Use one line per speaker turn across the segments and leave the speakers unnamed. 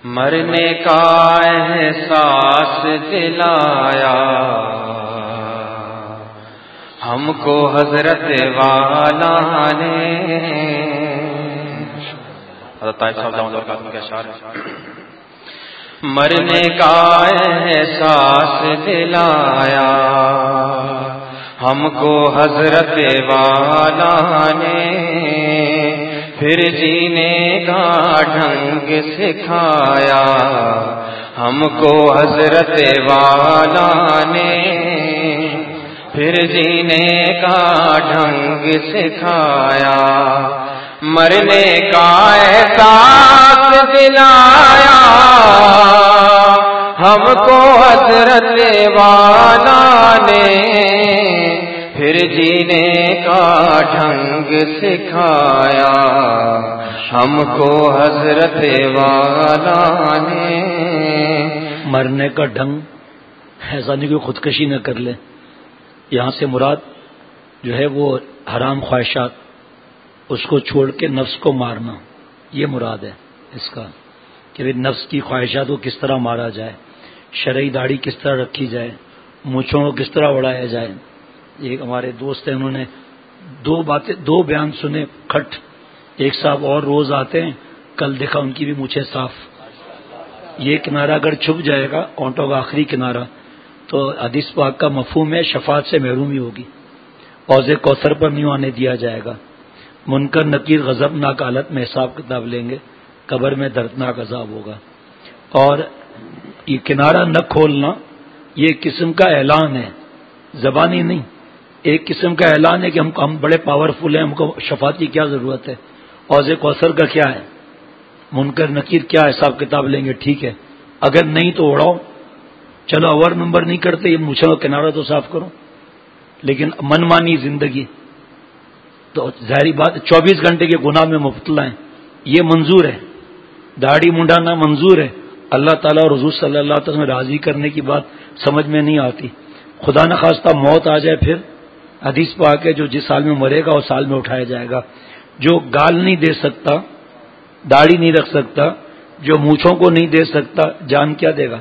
مرنے کا احساس دلایا ہم کو حضرت والا نے. حضرت طاہر صاحب دامت برکاتہ کے اشعار ہیں. مرنے کا احساس دلایا ہم کو حضرت والا نے، پھر جینے کا ڈھنگ سکھایا ہم کو حضرت والا نے، پھر جینے کا ڈھنگ سکھایا. مرنے کا احساس دلایا ہم کو حضرت والا نے، پھر جینے کا ڈھنگ سکھایا ہم کو حضرت والا نے.
مرنے کا ڈھنگ ایسا نہیں کوئی خودکشی نہ کر لے. یہاں سے مراد جو ہے وہ حرام خواہشات، اس کو چھوڑ کے نفس کو مارنا، یہ مراد ہے اس کا کہ نفس کی خواہشات کو کس طرح مارا جائے، شرعی داڑھی کس طرح رکھی جائے، مونچھوں کو کس طرح اڑایا جائے. ایک ہمارے دوست ہیں، انہوں نے دو بیان سنے کھٹ. ایک صاحب اور روز آتے ہیں، کل دیکھا ان کی بھی مونچھیں صاف. یہ کنارہ اگر چھپ جائے گا اونٹوں کا آخری کنارہ تو حدیث پاک کا مفہوم ہے شفاعت سے محرومی ہوگی، حوض کوثر پر نہیں آنے دیا جائے گا. منکر نکیر غضبناک حالت میں حساب کتاب لیں گے، قبر میں دردناک عذاب ہوگا. اور یہ کنارہ نہ کھولنا یہ ایک قسم کا اعلان ہے، زبانی نہیں، ایک قسم کا اعلان ہے کہ ہم بڑے پاورفل ہیں، ہم کو شفاعت کی کیا ضرورت ہے. حوض کوثر کا کیا ہے، منکر نکیر کیا حساب کتاب لیں گے. ٹھیک ہے، اگر نہیں تو اڑاؤ، چلو اوور نمبر نہیں کرتے، یہ مونچھوں کا کنارہ تو صاف کرو. لیکن من مانی زندگی تو ظاہری بات 24 گھنٹے کے گناہ میں مبتلا ہیں، یہ منظور ہے. داڑھی منڈانا منظور ہے، اللہ تعالیٰ اور حضور صلی اللہ علیہ وسلم راضی کرنے کی بات سمجھ میں نہیں آتی. خدا نخواستہ موت آ جائے پھر حدیث پاک ہے جو جس سال میں مرے گا اس سال میں اٹھایا جائے گا. جو گال نہیں دے سکتا، داڑھی نہیں رکھ سکتا، جو مونچھوں کو نہیں دے سکتا، جان کیا دے گا؟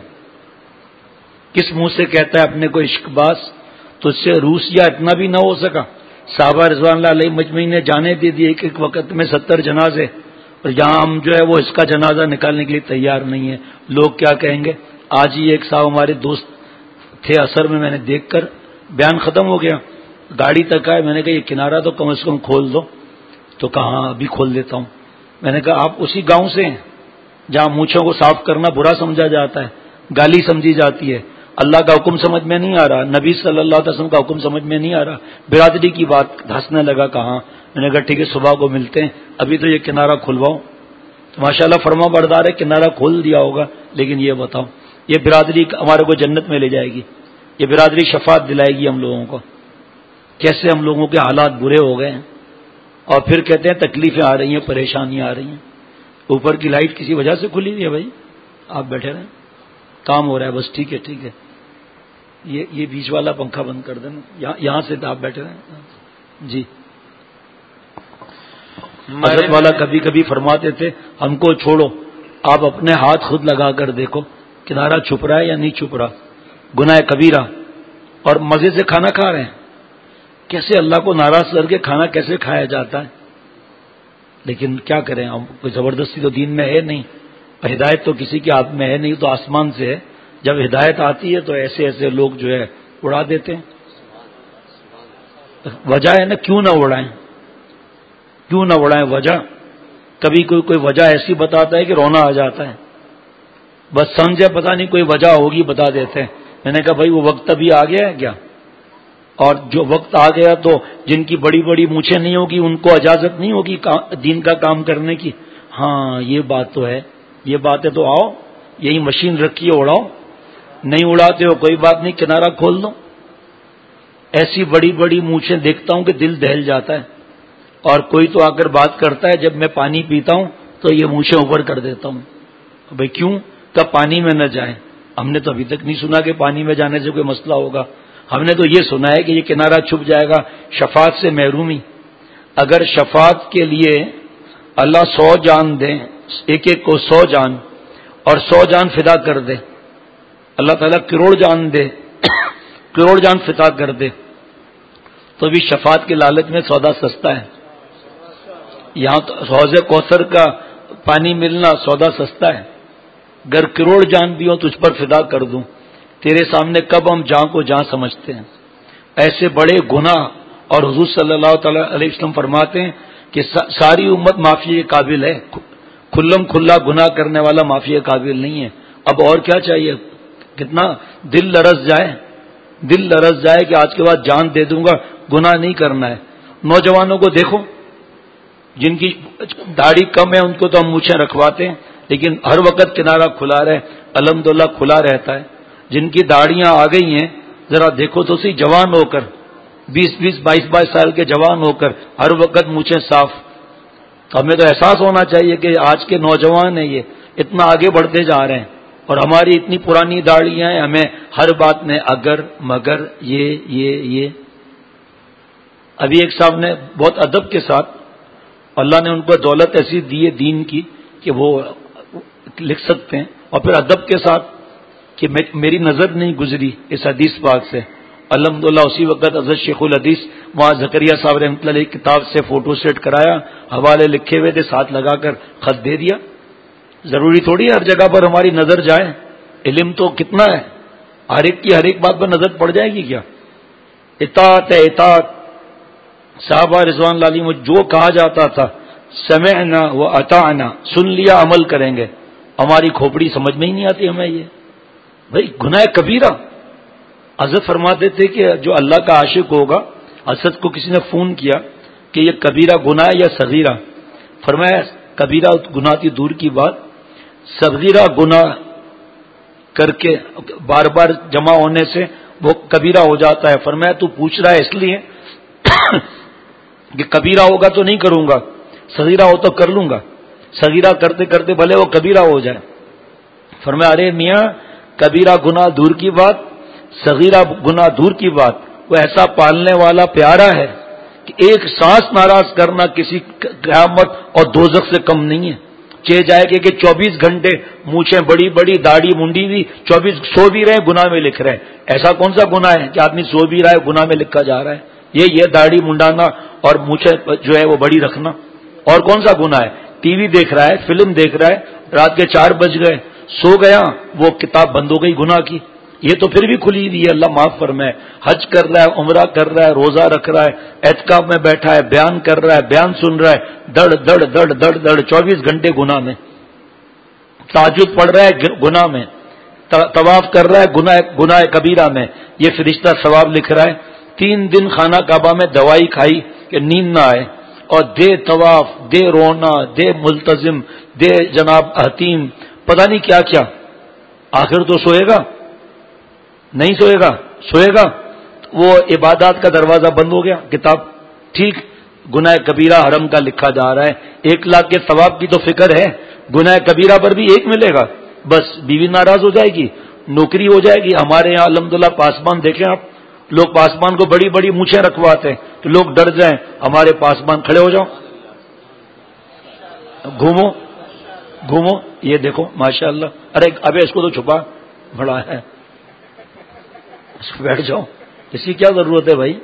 کس منہ سے کہتا ہے اپنے کو عشق باز؟ تو اس سے روسیا اتنا بھی نہ ہو سکا. صحابہ رضوان اللہ علیہ مجمعین نے جانے دے دی ایک وقت میں 70 جنازے، اور یہاں ہم جو ہے وہ اس کا جنازہ نکالنے کے لیے تیار نہیں ہے. لوگ کیا کہیں گے؟ آج ہی ایک صاحب ہمارے دوست تھے اثر میں نے دیکھ کر بیان ختم ہو گیا، گاڑی تک آئے، میں نے کہا یہ کنارہ تو کم از کم کھول دو. تو کہاں ابھی کھول دیتا ہوں. میں نے کہا آپ اسی گاؤں سے ہیں جہاں مونچھوں کو صاف کرنا برا سمجھا جاتا ہے، گالی سمجھی جاتی ہے. اللہ کا حکم سمجھ میں نہیں آ رہا، نبی صلی اللہ علیہ وسلم کا حکم سمجھ میں نہیں آ رہا، برادری کی بات ہنسنے لگا. کہاں؟ میں نے کہا ٹھیک ہے صبح کو ملتے ہیں، ابھی تو یہ کنارہ کھلواؤ. تو ماشاءاللہ فرما بردار ہے، کنارہ کھول دیا ہوگا. لیکن یہ بتاؤ یہ برادری ہمارے کو جنت میں لے جائے گی؟ یہ برادری شفاعت دلائے گی ہم لوگوں کو؟ کیسے ہم لوگوں کے حالات برے ہو گئے ہیں. اور پھر کہتے ہیں تکلیفیں آ رہی ہیں، پریشانیاں آ رہی ہیں. اوپر کی لائٹ کسی وجہ سے کھلی ہوئی ہے بھائی، آپ بیٹھے رہیں، کام ہو رہا ہے بس. ٹھیک ہے ٹھیک ہے، یہ بیچ والا پنکھا بند کر دینا، یہاں سے آپ بیٹھے رہیں. جی حضرت والا کبھی کبھی فرماتے تھے ہم کو چھوڑو، آپ اپنے ہاتھ خود لگا کر دیکھو کنارہ چھپ رہا ہے یا نہیں چھپ رہا. گناہ کبیرہ، اور مزے سے کھانا کھا رہے ہیں. کیسے اللہ کو ناراض کر کے کھانا کیسے کھایا جاتا ہے؟ لیکن کیا کریں ہم، کوئی زبردستی تو دین میں ہے نہیں، ہدایت تو کسی کے ہاتھ میں ہے نہیں، تو آسمان سے ہے. جب ہدایت آتی ہے تو ایسے ایسے لوگ جو ہے اڑا دیتے ہیں. وجہ ہے نا، کیوں نہ اڑائیں، کیوں نہ اڑائیں؟ وجہ کبھی کوئی وجہ ایسی بتاتا ہے کہ رونا آ جاتا ہے. بس سمجھے پتہ نہیں کوئی وجہ ہوگی بتا دیتے ہیں. میں نے کہا بھائی وہ وقت ابھی آ گیا ہے کیا؟ اور جو وقت آ گیا تو جن کی بڑی بڑی مونچھیں نہیں ہوگی ان کو اجازت نہیں ہوگی دین کا کام کرنے کی. ہاں یہ بات تو ہے، یہ بات ہے. تو آؤ یہی مشین رکھی ہے، اڑاؤ. نہیں اڑاتے ہو کوئی بات نہیں، کنارہ کھول دو. ایسی بڑی بڑی مونچھیں دیکھتا ہوں کہ دل دہل جاتا ہے. اور کوئی تو آ کر بات کرتا ہے جب میں پانی پیتا ہوں تو یہ مونچھیں اوپر کر دیتا ہوں. بھائی کیوں؟ کب پانی میں نہ جائیں. ہم نے تو ابھی تک نہیں سنا کہ پانی میں جانے سے کوئی مسئلہ ہوگا. ہم نے تو یہ سنا ہے کہ یہ کنارہ چھپ جائے گا، شفاعت سے محرومی. اگر شفاعت کے لیے اللہ 100 جان دیں، ایک ایک کو 100 جان، اور 100 جان فدا کر دے، اللہ تعالیٰ کروڑ جان دے، کروڑ جان فدا کر دے، تو بھی شفاعت کے لالچ میں سودا سستا ہے. یہاں تو حوض کوثر کا پانی ملنا سودا سستا ہے. اگر کروڑ جان بھی ہو تجھ پر فدا کر دوں، تیرے سامنے کب ہم جان کو جان سمجھتے ہیں. ایسے بڑے گناہ، اور حضور صلی اللہ تعالی علیہ وسلم فرماتے ہیں کہ ساری امت معافی کے قابل ہے، کھلم کھلا گناہ کرنے والا معافی کے قابل نہیں ہے. اب اور کیا چاہیے؟ کتنا دل لرز جائے، دل لرز جائے کہ آج کے بعد جان دے دوں گا، گناہ نہیں کرنا ہے. نوجوانوں کو دیکھو، جن کی داڑھی کم ہے ان کو تو ہم مونچھیں رکھواتے ہیں، لیکن ہر وقت کنارہ کھلا رہے، الحمدللہ کھلا رہتا ہے. جن کی داڑیاں آ گئی ہیں ذرا دیکھو تو صحیح، جوان ہو کر 20-22 سال کے جوان ہو کر ہر وقت مونچھیں صاف. تو ہمیں تو احساس ہونا چاہیے کہ آج کے نوجوان ہیں، یہ اتنا آگے بڑھتے جا رہے ہیں، اور ہماری اتنی پرانی داڑیاں ہیں، ہمیں ہر بات میں اگر مگر یہ. ابھی ایک صاحب نے بہت ادب کے ساتھ، اللہ نے ان کو دولت ایسی دی ہے دین کی کہ وہ لکھ سکتے ہیں، اور پھر ادب کے ساتھ کہ میری نظر نہیں گزری اس حدیث پاک سے. الحمدللہ اسی وقت حضرت شیخ الحدیث وہاں زکریا صاحب رحمۃ اللہ علیہ کتاب سے فوٹو سیٹ کرایا، حوالے لکھے ہوئے تھے، ساتھ لگا کر خط دے دیا. ضروری تھوڑی ہر جگہ پر ہماری نظر جائے. علم تو کتنا ہے، ہر ایک کی ہر ایک بات پر نظر پڑ جائے گی کیا؟ اطاعت ہے اطاعت. صحابہ رضوان اللہ علیہم جو کہا جاتا تھا سمعنا و اطعنا، سن لیا عمل کریں گے. ہماری کھوپڑی سمجھ میں ہی نہیں آتی ہمیں یہ. بھائی گناہ کبیرہ. حضرت فرماتے تھے کہ جو اللہ کا عاشق ہوگا، حضرت کو کسی نے فون کیا کہ یہ کبیرہ گناہ یا صغیرہ، فرمایا کبیرہ گناہ کی دور کی بات، صغیرہ گناہ کر کے بار بار جمع ہونے سے وہ کبیرہ ہو جاتا ہے. فرمایا تو پوچھ رہا ہے اس لیے کہ کبیرہ ہوگا تو نہیں کروں گا، صغیرہ ہو تو کر لوں گا، صغیرہ کرتے کرتے بھلے وہ کبیرہ ہو جائے. فرمایا ارے میاں، کبیرہ گناہ دور کی بات، صغیرہ گناہ دور کی بات، وہ ایسا پالنے والا پیارا ہے کہ ایک سانس ناراض کرنا کسی قیامت اور دوزخ سے کم نہیں ہے. چہ جائے کہ 24 گھنٹے مونچھیں بڑی بڑی، داڑھی منڈی بھی، 24 سو بھی رہے گناہ میں لکھ رہے ہیں. ایسا کون سا گناہ ہے کہ آدمی سو بھی رہا ہے گناہ میں لکھا جا رہا ہے؟ یہ داڑھی منڈانا اور مونچھیں جو ہے وہ بڑی رکھنا اور کون سا گناہ ہے؟ ٹی وی دیکھ رہا ہے، فلم دیکھ رہا ہے، رات کے 4 بج گئے، سو گیا، وہ کتاب بند ہو گئی گناہ کی. یہ تو پھر بھی کھلی ہوئی ہے، اللہ معاف فرمائے. حج کر رہا ہے، عمرہ کر رہا ہے، روزہ رکھ رہا ہے، اعتکاف میں بیٹھا ہے، بیان کر رہا ہے، بیان سن رہا ہے، دڑ دڑ دڑ دڑ دڑ 24 گھنٹے گناہ میں. تہجد پڑھ رہا ہے گناہ میں، طواف کر رہا ہے گناہ کبیرہ میں. یہ فرشتہ ثواب لکھ رہا ہے. 3 دن خانہ کعبہ میں دوائی کھائی کہ نیند نہ آئے، اور دے طواف، دے رونا، دے ملتزم، دے جناب حتیم، پتہ نہیں کیا کیا. آخر تو سوئے گا نہیں، سوئے گا وہ عبادات کا دروازہ بند ہو گیا. کتاب ٹھیک گناہ کبیرہ حرم کا لکھا جا رہا ہے، 1 لاکھ کے ثواب کی تو فکر ہے، گناہ کبیرہ پر بھی 1 ملے گا. بس بیوی ناراض ہو جائے گی، نوکری ہو جائے گی. ہمارے یہاں الحمدللہ پاسبان دیکھیں آپ، لوگ پاسبان کو بڑی بڑی مونچھیں رکھواتے ہیں کہ لوگ ڈر جائیں. ہمارے پاسبان کھڑے ہو جاؤ، گھومو، یہ دیکھو ماشاءاللہ. ارے ابے اس کو تو چھپا بڑا ہے، بیٹھ جاؤ، اس کی کیا ضرورت ہے بھائی.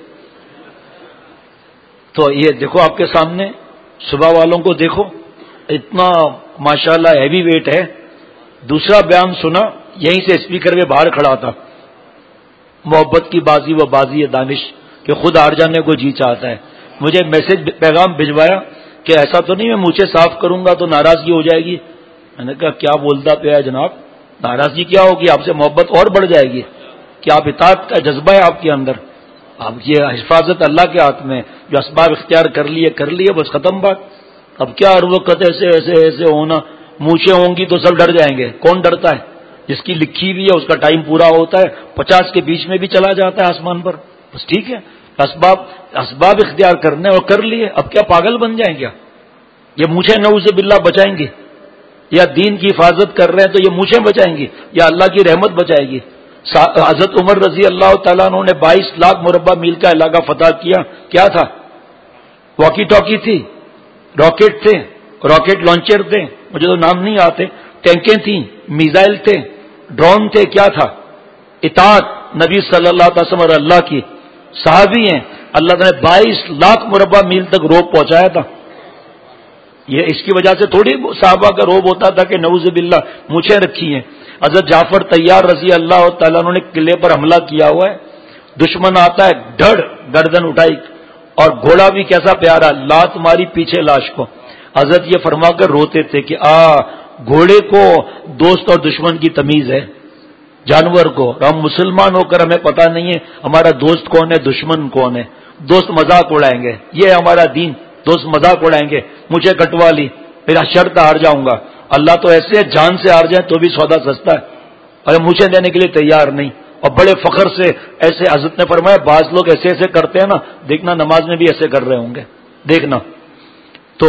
تو یہ دیکھو آپ کے سامنے، صبح والوں کو دیکھو، اتنا ماشاءاللہ ہیوی ویٹ ہے. دوسرا بیان سنا، یہیں سے اسپیکر میں باہر کھڑا تھا، محبت کی بازی وہ بازی ہے دانش، کہ خود ہار جانے کو جی چاہتا ہے. مجھے میسج پیغام بھجوایا کہ ایسا تو نہیں میں مونچھیں صاف کروں گا تو ناراضگی ہو جائے گی. میں نے کہا کیا بولتا پیا ہے جناب، ناراضگی کیا ہوگی؟ آپ سے محبت اور بڑھ جائے گی کہ آپ اطاعت کا جذبہ ہے آپ کے اندر. اب یہ حفاظت اللہ کے ہاتھ میں، جو اسباب اختیار کر لیے بس ختم بات. اب کیا ہر وقت ایسے ہونا، مونچھیں ہوں گی تو سب ڈر جائیں گے. کون ڈرتا ہے؟ جس کی لکھی ہوئی ہے اس کا ٹائم پورا ہوتا ہے، 50 کے بیچ میں بھی چلا جاتا ہے آسمان پر. بس ٹھیک ہے، اسباب اختیار کرنے اور کر لیے. اب کیا پاگل بن جائیں کیا؟ یہ مونچھیں نعوذ باللہ بچائیں گی؟ یا دین کی حفاظت کر رہے ہیں تو یہ مونچھیں بچائیں گی یا اللہ کی رحمت بچائے گی؟ حضرت عمر رضی اللہ تعالیٰ عنہ نے 22 لاکھ مربع میل کا علاقہ فتح کیا. کیا تھا؟ واکی ٹاکی تھی، راکٹ تھے، راکٹ لانچر تھے، مجھے تو نام نہیں آتے، ٹینکیں تھیں، میزائل تھے، ڈرون تھے، کیا تھا؟ اطاعت نبی صلی اللہ علیہ وسلم اور اللہ کی. صحابی ہیں، اللہ تعالیٰ نے 22 لاکھ مربع میل تک روب پہنچایا تھا. یہ اس کی وجہ سے تھوڑی صحابہ کا روب ہوتا تھا کہ نعوذ باللہ مونچھیں رکھی ہیں. حضرت جعفر طیار رضی اللہ تعالیٰ عنہ نے قلعے پر حملہ کیا ہوا ہے، دشمن آتا ہے، ڈھڑ گردن اٹھائی، اور گھوڑا بھی کیسا پیارا، لات ماری پیچھے لاش کو. حضرت یہ فرما کر روتے تھے کہ گھوڑے کو دوست اور دشمن کی تمیز ہے، جانور کو. ہم مسلمان ہو کر ہمیں پتہ نہیں ہے ہمارا دوست کون ہے، دشمن کون ہے. دوست مذاق اڑائیں گے، یہ ہمارا دین. دوست مذاق اڑائیں گے، مجھے کٹوا لی، پھر شرط ہار جاؤں گا. اللہ تو ایسے ہے جان سے ہار جائیں تو بھی سودا سستا ہے، اور مجھے دینے کے لیے تیار نہیں. اور بڑے فخر سے ایسے حضرت نے فرمایا بعض لوگ ایسے ایسے کرتے ہیں نا، دیکھنا نماز میں بھی ایسے کر رہے ہوں گے، دیکھنا. تو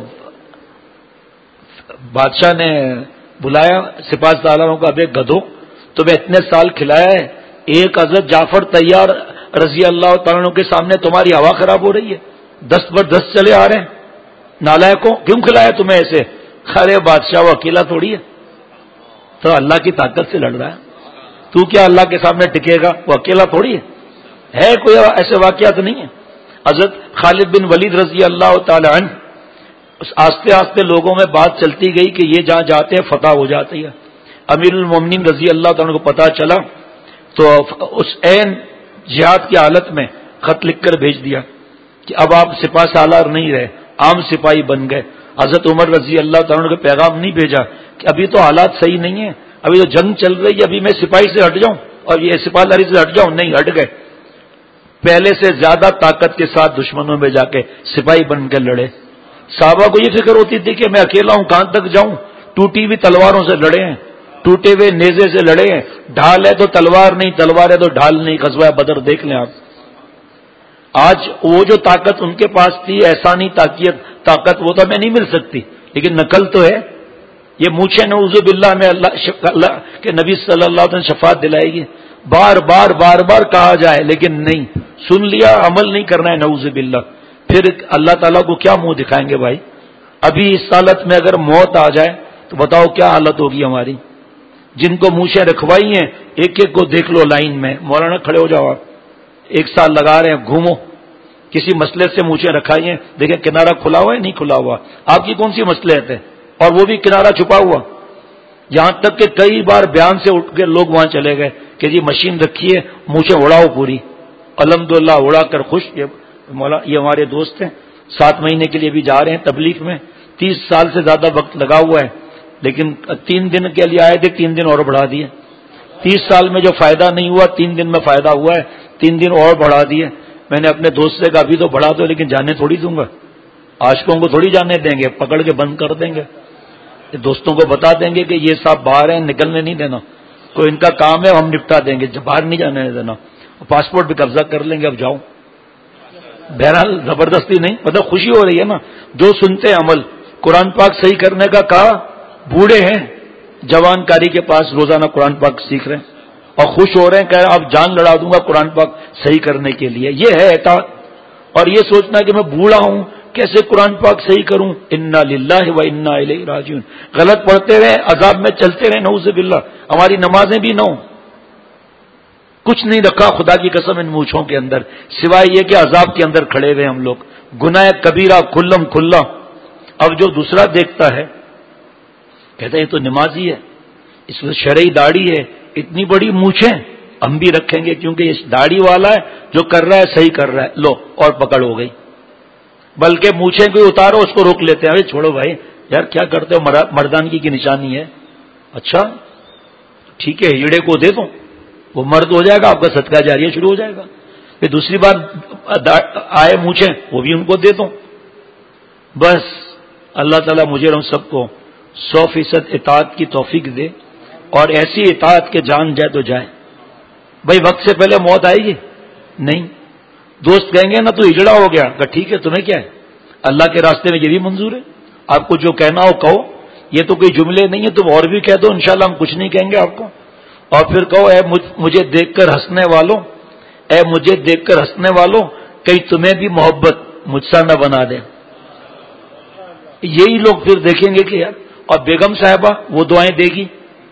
بادشاہ نے بلایا سپاہ سالاروں کا، اب ایک گدھو تمہیں اتنے سال کھلایا ہے، ایک حضرت جعفر طیار رضی اللہ تعالیٰ عنہ کے سامنے تمہاری ہوا خراب ہو رہی ہے، 10 پر 10 چلے آ رہے ہیں. نالائکوں کیوں کھلایا تمہیں ایسے؟ خرے بادشاہ وہ اکیلا تھوڑی ہے، تو اللہ کی طاقت سے لڑ رہا ہے. تو کیا اللہ کے سامنے ٹکے گا؟ وہ اکیلا تھوڑی ہے کوئی ایسے واقعات نہیں ہے. حضرت خالد بن ولید رضی اللہ تعالی عنہ، آستے آستے لوگوں میں بات چلتی گئی کہ یہ جہاں جاتے ہیں فتح ہو جاتی ہے. امیر المومنین رضی اللہ تعالیٰ کو پتا چلا تو اس عین جہاد کی حالت میں خط لکھ کر بھیج دیا کہ اب آپ سپاہ سالار نہیں رہے، عام سپاہی بن گئے. حضرت عمر رضی اللہ تعالیٰ کو پیغام نہیں بھیجا کہ ابھی تو حالات صحیح نہیں ہیں، ابھی تو جنگ چل رہی ہے، ابھی میں سپاہی سے ہٹ جاؤں اور یہ سپاہداری سے ہٹ جاؤں. نہیں، ہٹ گئے. پہلے سے زیادہ طاقت کے ساتھ دشمنوں میں جا کے سپاہی بن کے لڑے. صحابہ کو یہ فکر ہوتی تھی کہ میں اکیلا ہوں، کہاں تک جاؤں. ٹوٹی ہوئی تلواروں سے لڑے ہیں، ٹوٹے ہوئے نیزے سے لڑے ہیں. ڈھال ہے تو تلوار نہیں، تلوار ہے تو ڈھال نہیں. غزوہ بدر دیکھ لیں آپ. آج وہ جو طاقت ان کے پاس تھی، احسانی طاقت وہ تو ہمیں نہیں مل سکتی، لیکن نقل تو ہے. یہ مونچھے نعوذ باللہ میں اللہ کے نبی صلی اللہ علیہ وسلم شفاعت دلائے گی. بار بار کہا جائے لیکن نہیں سن لیا، عمل نہیں کرنا ہے، نعوذ باللہ. پھر اللہ تعالیٰ کو کیا منہ دکھائیں گے بھائی؟ ابھی اس حالت میں اگر موت آ جائے تو بتاؤ کیا حالت ہوگی ہماری. جن کو مونچھیں رکھوائی ہیں ایک ایک کو دیکھ لو لائن میں. مولانا کھڑے ہو جاؤ، آپ 1 سال لگا رہے ہیں، گھومو. کسی مسئلے سے مونچھیں رکھائی ہیں، دیکھیں کنارہ کھلا ہوا ہے نہیں کھلا ہوا. آپ کی کون سی مسئلے ہے؟ اور وہ بھی کنارہ چھپا ہوا. یہاں تک کہ کئی بار بیان سے اٹھ کے لوگ وہاں چلے گئے کہ جی مشین رکھی ہے، مونچھیں اڑاؤ پوری. الحمدللہ اڑا کر خوش. یہ ہمارے دوست ہیں، 7 مہینے کے لیے بھی جا رہے ہیں تبلیغ میں. 30 سال سے زیادہ وقت لگا ہوا ہے، لیکن 3 دن کے لیے آئے تھے، 3 دن اور بڑھا دیے. 30 سال میں جو فائدہ نہیں ہوا 3 دن میں فائدہ ہوا ہے، 3 دن اور بڑھا دیے. میں نے اپنے دوست سے کہا ابھی تو بڑھا دو، لیکن جانے تھوڑی دوں گا، عاشقوں کو تھوڑی جانے دیں گے، پکڑ کے بند کر دیں گے. دوستوں کو بتا دیں گے کہ یہ صاحب باہر ہیں، نکلنے نہیں دینا، کوئی ان کا کام ہے ہم نپٹا دیں گے، باہر نہیں جانے دینا. پاسپورٹ بھی قبضہ کر لیں گے، اب جاؤ. بہرحال زبردستی نہیں، مطلب خوشی ہو رہی ہے نا. جو سنتے عمل. قرآن پاک صحیح کرنے کا کہا، بوڑھے ہیں جوان کاری کے پاس روزانہ قرآن پاک سیکھ رہے ہیں اور خوش ہو رہے ہیں کہ اب جان لڑا دوں گا قرآن پاک صحیح کرنے کے لیے. یہ ہے اطاعت. اور یہ سوچنا کہ میں بوڑھا ہوں کیسے قرآن پاک صحیح کروں. انا للہ و انا الیہ راجعون. غلط پڑھتے رہے، عذاب میں چلتے رہے، نعوذ باللہ. ہماری نمازیں بھی نہ ہوں. کچھ نہیں رکھا خدا کی قسم ان مونچھوں کے اندر، سوائے یہ کہ عذاب کے اندر کھڑے ہوئے ہم لوگ. گناہ کبیرہ کھلم کھلا. اب جو دوسرا دیکھتا ہے کہتا ہے یہ تو نمازی ہے، اس میں شرعی داڑھی ہے، اتنی بڑی مونچھیں ہم بھی رکھیں گے کیونکہ یہ داڑھی والا ہے، جو کر رہا ہے صحیح کر رہا ہے. لو اور پکڑ ہو گئی. بلکہ مونچھیں کوئی اتارو اس کو روک لیتے ہیں. ارے چھوڑو بھائی، یار کیا کرتے ہو، مردانگی کی نشانی ہے. اچھا ٹھیک ہے، ہجڑے کو دے دو، وہ مرد ہو جائے گا، آپ کا صدقہ جاریہ شروع ہو جائے گا. پھر دوسری بار آئے مونچھیں وہ بھی ان کو دے دو. بس اللہ تعالیٰ مجھے ہم سب کو 100% اطاعت کی توفیق دے، اور ایسی اطاعت کے جان جائے تو جائے. بھائی وقت سے پہلے موت آئے گی نہیں. دوست کہیں گے نا تو ہجڑا ہو گیا، کہ ٹھیک ہے تمہیں کیا ہے، اللہ کے راستے میں یہ بھی منظور ہے. آپ کو جو کہنا ہو کہو، یہ تو کوئی جملے نہیں ہے، تم اور بھی کہہ دو، انشاءاللہ ہم کچھ نہیں کہیں گے آپ کو. اور پھر کہو اے مجھے دیکھ کر ہنسنے والوں، اے مجھے دیکھ کر ہنسنے والوں، کہیں تمہیں بھی محبت مجھ سا نہ بنا دے. یہی لوگ پھر دیکھیں گے کہ یار. اور بیگم صاحبہ وہ دعائیں دے گی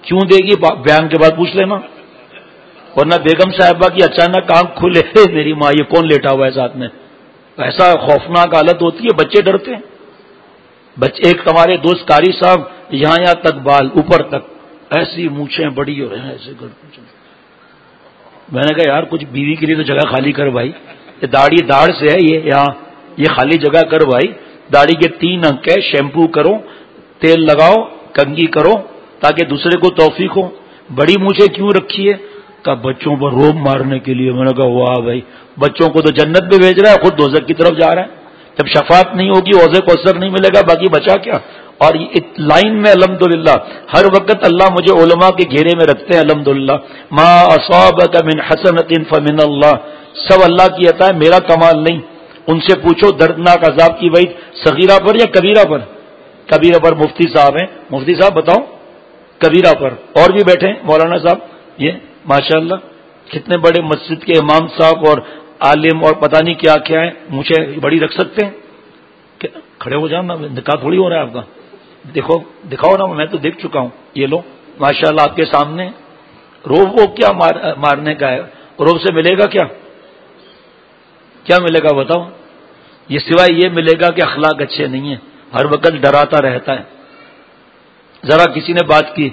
کیوں دے گی بیان کے بعد پوچھ لینا. ورنہ بیگم صاحبہ کی اچانک آنکھ کھلے میری ماں یہ کون لیٹا ہوا ہے ساتھ میں, ایسا خوفناک حالت ہوتی ہے, بچے ڈرتے ہیں. بچے ایک ہمارے دوست قاری صاحب یہاں تک بال اوپر تک, ایسی مونچھیں بڑی ہو رہے ہیں ایسے گڑ. میں نے کہا یار کچھ بیوی کے لیے تو جگہ خالی کر بھائی, یہ داڑھی داڑھ سے ہے یہ یہاں, یہ خالی جگہ کر بھائی. داڑھی کے 3 انک ہے, شیمپو کرو, تیل لگاؤ, کنگھی کرو تاکہ دوسرے کو توفیق ہو. بڑی مونچھیں کیوں رکھی ہے؟ کہ بچوں پر روب مارنے کے لیے. میں نے کہا واہ بھائی, بچوں کو تو جنت میں بھیج رہا ہے, خود دوزخ کی طرف جا رہا ہے. جب شفاعت نہیں ہوگی حوض کوثر نہیں ملے گا, باقی بچا کیا. اور لائن میں الحمدللہ ہر وقت اللہ مجھے علماء کے گھیرے میں رکھتے ہیں الحمدللہ. ما اصابک من حسنۃ فمن اللہ, سب اللہ کی عطا ہے, میرا کمال نہیں. ان سے پوچھو دردناک عذاب کی وعید صغیرہ پر یا کبیرہ پر؟ کبیرہ پر. مفتی صاحب ہیں, مفتی صاحب بتاؤ کبیرہ پر. اور بھی بیٹھے ہیں مولانا صاحب, یہ ماشاءاللہ کتنے بڑے مسجد کے امام صاحب اور عالم اور پتہ نہیں کیا کیا ہیں. مجھے بڑی رکھ سکتے ہیں؟ کھڑے ہو جانا, نکاح تھوڑی ہو رہا ہے آپ کا. دیکھو دکھاؤ نا, میں تو دیکھ چکا ہوں. یہ لو ماشاءاللہ آپ کے سامنے. روب وہ کیا مارنے کا ہے؟ روب سے ملے گا کیا؟ کیا ملے گا بتاؤ؟ یہ سوائے یہ ملے گا کہ اخلاق اچھے نہیں ہیں, ہر وقت ڈراتا رہتا ہے. ذرا کسی نے بات کی,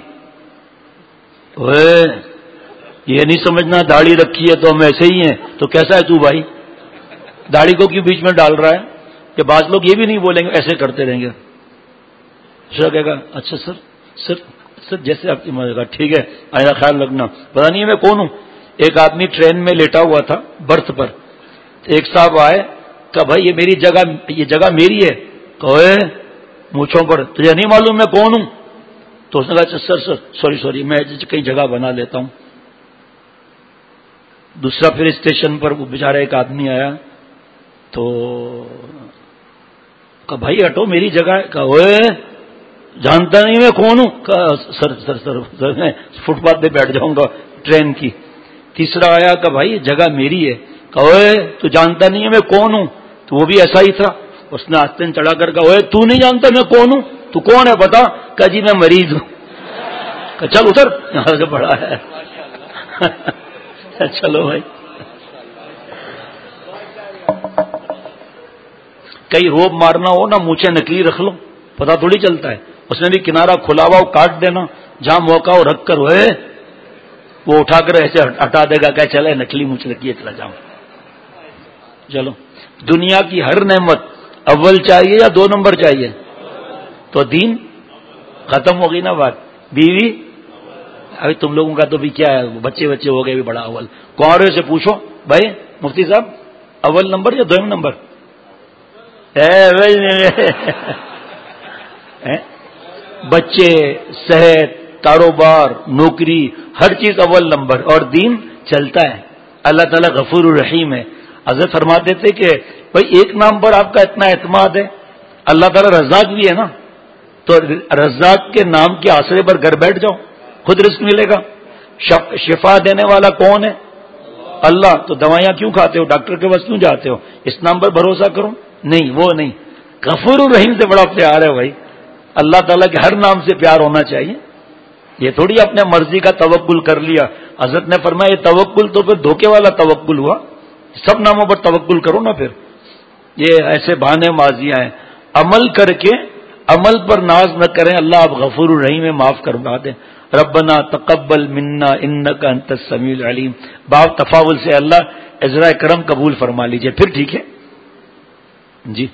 یہ نہیں سمجھنا داڑھی رکھی ہے تو ہم ایسے ہی ہیں, تو کیسا ہے تو بھائی؟ داڑھی کو کیوں بیچ میں ڈال رہا ہے؟ کہ بعض لوگ یہ بھی نہیں بولیں گے, ایسے کرتے رہیں گے. کہے گا اچھا سر جیسے آپ کی مرضی. کا ٹھیک ہے, آئندہ خیال رکھنا. پتا نہیں میں کون ہوں. ایک آدمی ٹرین میں لیٹا ہوا تھا برتھ پر, ایک صاحب آئے کہ بھائی یہ جگہ میری ہے. کہ مونچھوں پر تجھے نہیں معلوم میں کون ہوں؟ تو اس نے کہا سر سوری میں کہیں جگہ بنا لیتا ہوں. دوسرا پھر اسٹیشن پر وہ بیچارہ ایک آدمی آیا تو کہا بھائی ہٹو میری جگہ ہے. کہا جانتا نہیں میں کون ہوں؟ سر میں فٹ پاتھ پہ بیٹھ جاؤں گا ٹرین کی. تیسرا آیا کہ بھائی جگہ میری ہے. کہا تو جانتا نہیں ہے میں کون ہوں؟ تو وہ بھی ایسا ہی تھا. اس نے آستین چڑھا کر کہا تو نہیں جانتا میں کون ہوں؟ تو کون ہے بتا؟ کہ جی میں مریض ہوں. کہ چل اتر, یہاں سے بڑا ہے. چلو بھائی, کئی روب مارنا ہو نا, مونچھیں نکلی رکھ لو, پتا تھوڑی چلتا ہے. اس نے بھی کنارہ کھلا ہوا کاٹ دینا, جہاں موقع ہو رکھ کر ہوئے وہ اٹھا کر ایسے ہٹا دے گا کہ چلے نکلی مونچھ رکھی ہے چلا جاؤں. چلو, دنیا کی ہر نعمت اول چاہیے یا 2 نمبر چاہیے؟ تو دین ختم ہوگی نا بات. بیوی ابھی تم لوگوں کا تو بھی کیا ہے, بچے ہو گئے بھی بڑا اول. کنوارے سے پوچھو بھائی مفتی صاحب اول نمبر یا 2 نمبر؟ بچے, صحت, کاروبار, نوکری, ہر چیز اول نمبر. اور دین چلتا ہے. اللہ تعالیٰ غفور الرحیم ہے. حضرت فرماتے تھے کہ بھائی ایک نام پر آپ کا اتنا اعتماد ہے, اللہ تعالیٰ رزاق بھی ہے نا, تو رزاق کے نام کے آسرے پر گھر بیٹھ جاؤ, خود رزق ملے گا. شفا دینے والا کون ہے؟ اللہ. تو دوائیاں کیوں کھاتے ہو, ڈاکٹر کے پاس کیوں جاتے ہو؟ اس نام پر بھروسہ کرو. نہیں وہ نہیں, غفور الرحیم سے بڑا پیار ہے بھائی. اللہ تعالیٰ کے ہر نام سے پیار ہونا چاہیے. یہ تھوڑی اپنے مرضی کا توکل کر لیا. حضرت نے فرمایا یہ توکل تو پھر دھوکے والا توکل ہوا. سب ناموں پر توکل کرو نا, پھر یہ ایسے بہانے ماضیاں ہیں. عمل کر کے عمل پر ناز نہ کریں. اللہ آپ غفور الرحیم ہے, معاف کروا دیں. ربنا تقبل منا انک انت السمیع العلیم. باب تفاول سے اللہ عذرا کرم قبول فرما لیجئے, پھر ٹھیک ہے جی.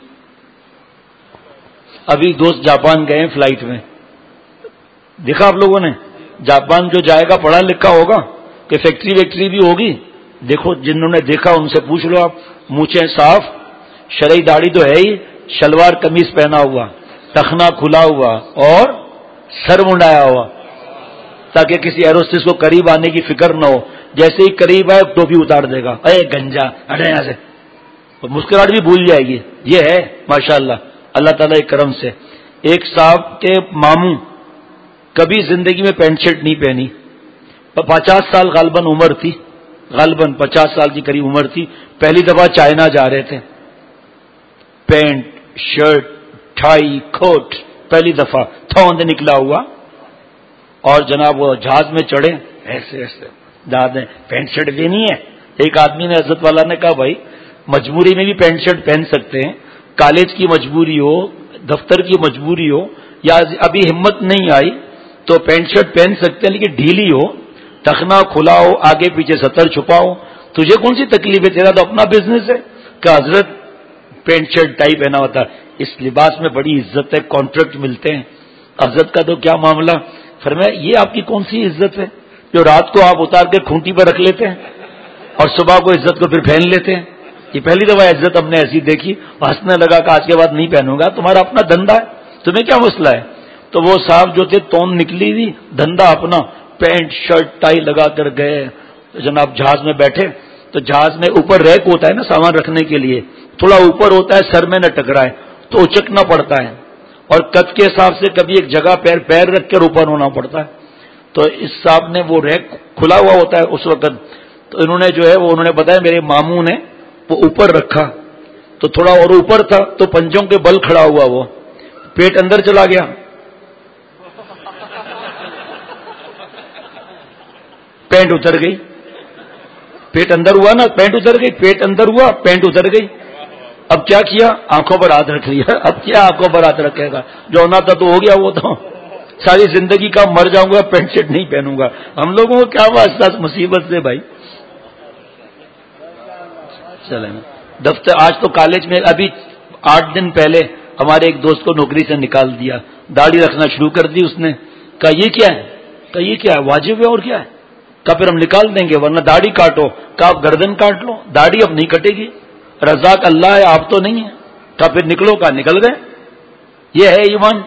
ابھی دوست جاپان گئے ہیں فلائٹ میں, دیکھا آپ لوگوں نے؟ جاپان جو جائے گا پڑھا لکھا ہوگا کہ فیکٹری ویکٹری بھی ہوگی. دیکھو جنہوں نے دیکھا ان سے پوچھ لو آپ. مونچھیں صاف, شرعی داڑھی تو ہے ہی, شلوار قمیض پہنا ہوا, ٹخنا کھلا ہوا اور سر منڈایا ہوا, تاکہ کسی ایروسٹس کو قریب آنے کی فکر نہ ہو. جیسے ہی قریب آئے ٹوپی اتار دے گا, اے گنجا ہٹے یہاں سے, مسکراہٹ بھی بھول جائے گی. یہ ہے ماشاءاللہ اللہ تعالیٰ کے کرم سے. ایک صاحب کے ماموں کبھی زندگی میں پینٹ شرٹ نہیں پہنی, 50 سال غالباً عمر تھی, غالباً 50 سال کی قریب عمر تھی. پہلی دفعہ چائنا جا رہے تھے. پینٹ شرٹ ٹائی کھوٹ پہلی دفعہ تھوند نکلا ہوا. اور جناب وہ جہاز میں چڑھے ایسے ایسے جہاز میں پینٹ شرٹ لینی ہے. ایک آدمی نے حضرت والا نے کہا بھائی مجبوری میں بھی پینٹ شرٹ پہن سکتے ہیں, کالج کی مجبوری ہو, دفتر کی مجبوری ہو, یا ابھی ہمت نہیں آئی تو پینٹ شرٹ پہن سکتے ہیں, لیکن ڈھیلی ہو, ٹخنا کھلا ہو, آگے پیچھے سطر چھپا ہو, تجھے کون سی تکلیف ہے, تیرا تو اپنا بزنس ہے. کہ حضرت پینٹ شرٹ ٹائی پہنا ہوتا ہے, اس لباس میں بڑی عزت ہے, کانٹریکٹ ملتے ہیں. حضرت کا تو کیا معاملہ, فرمایا یہ آپ کی کون سی عزت ہے جو رات کو آپ اتار کے کھونٹی پر رکھ لیتے ہیں اور صبح کو عزت کو پھر پہن لیتے ہیں. یہ پہلی دفعہ عزت ہم نے ایسی دیکھی. ہنسنے لگا کہ آج کے بعد نہیں پہنوں گا, تمہارا اپنا دھندا ہے, تمہیں کیا مسئلہ ہے. تو وہ صاحب جو تھے تون نکلی ہوئی, دھندا اپنا, پینٹ شرٹ ٹائی لگا کر گئے. جناب جہاز میں بیٹھے تو جہاز میں اوپر ریک ہوتا ہے نا سامان رکھنے کے لیے, تھوڑا اوپر ہوتا ہے, سر میں نہ ٹکرائے تو اچکنا پڑتا ہے, اور قد کے حساب سے کبھی ایک جگہ پیر رکھ کر اوپر ہونا پڑتا ہے. تو اس صاحب نے وہ ریک کھلا ہوا ہوتا ہے اس وقت, تو انہوں نے جو ہے وہ انہوں نے بتایا میرے ماموں نے وہ اوپر رکھا تو تھوڑا اور اوپر تھا تو پنجوں کے بل کھڑا ہوا, وہ پیٹ اندر چلا گیا, پینٹ اتر گئی. پیٹ اندر ہوا نا, پینٹ اتر گئی, پیٹ اندر ہوا, پینٹ اتر گئی. اب کیا کیا, آنکھوں پر ہاتھ رکھ لیا. اب کیا آنکھوں پر ہاتھ رکھے گا, جو ہونا تھا تو ہو گیا. وہ تو ساری زندگی کا مر جاؤں گا, پینٹ شرٹ نہیں پہنوں گا. ہم لوگوں کو کیا واسطہ مصیبت سے بھائی. چلیں دفتر, آج تو کالج میں ابھی 8 دن پہلے ہمارے ایک دوست کو نوکری سے نکال دیا, داڑھی رکھنا شروع کر دی اس نے. کہا یہ کیا ہے, کہا یہ کیا ہے, واجب ہے اور کیا ہے. کہا پھر ہم نکال دیں گے ورنہ داڑھی کاٹو. کہا آپ گردن کاٹ لو, داڑھی اب نہیں کٹے گی, رزاق اللہ ہے آپ تو نہیں ہے. کہا پھر نکلو, کہا نکل گئے. یہ ہے ایمان.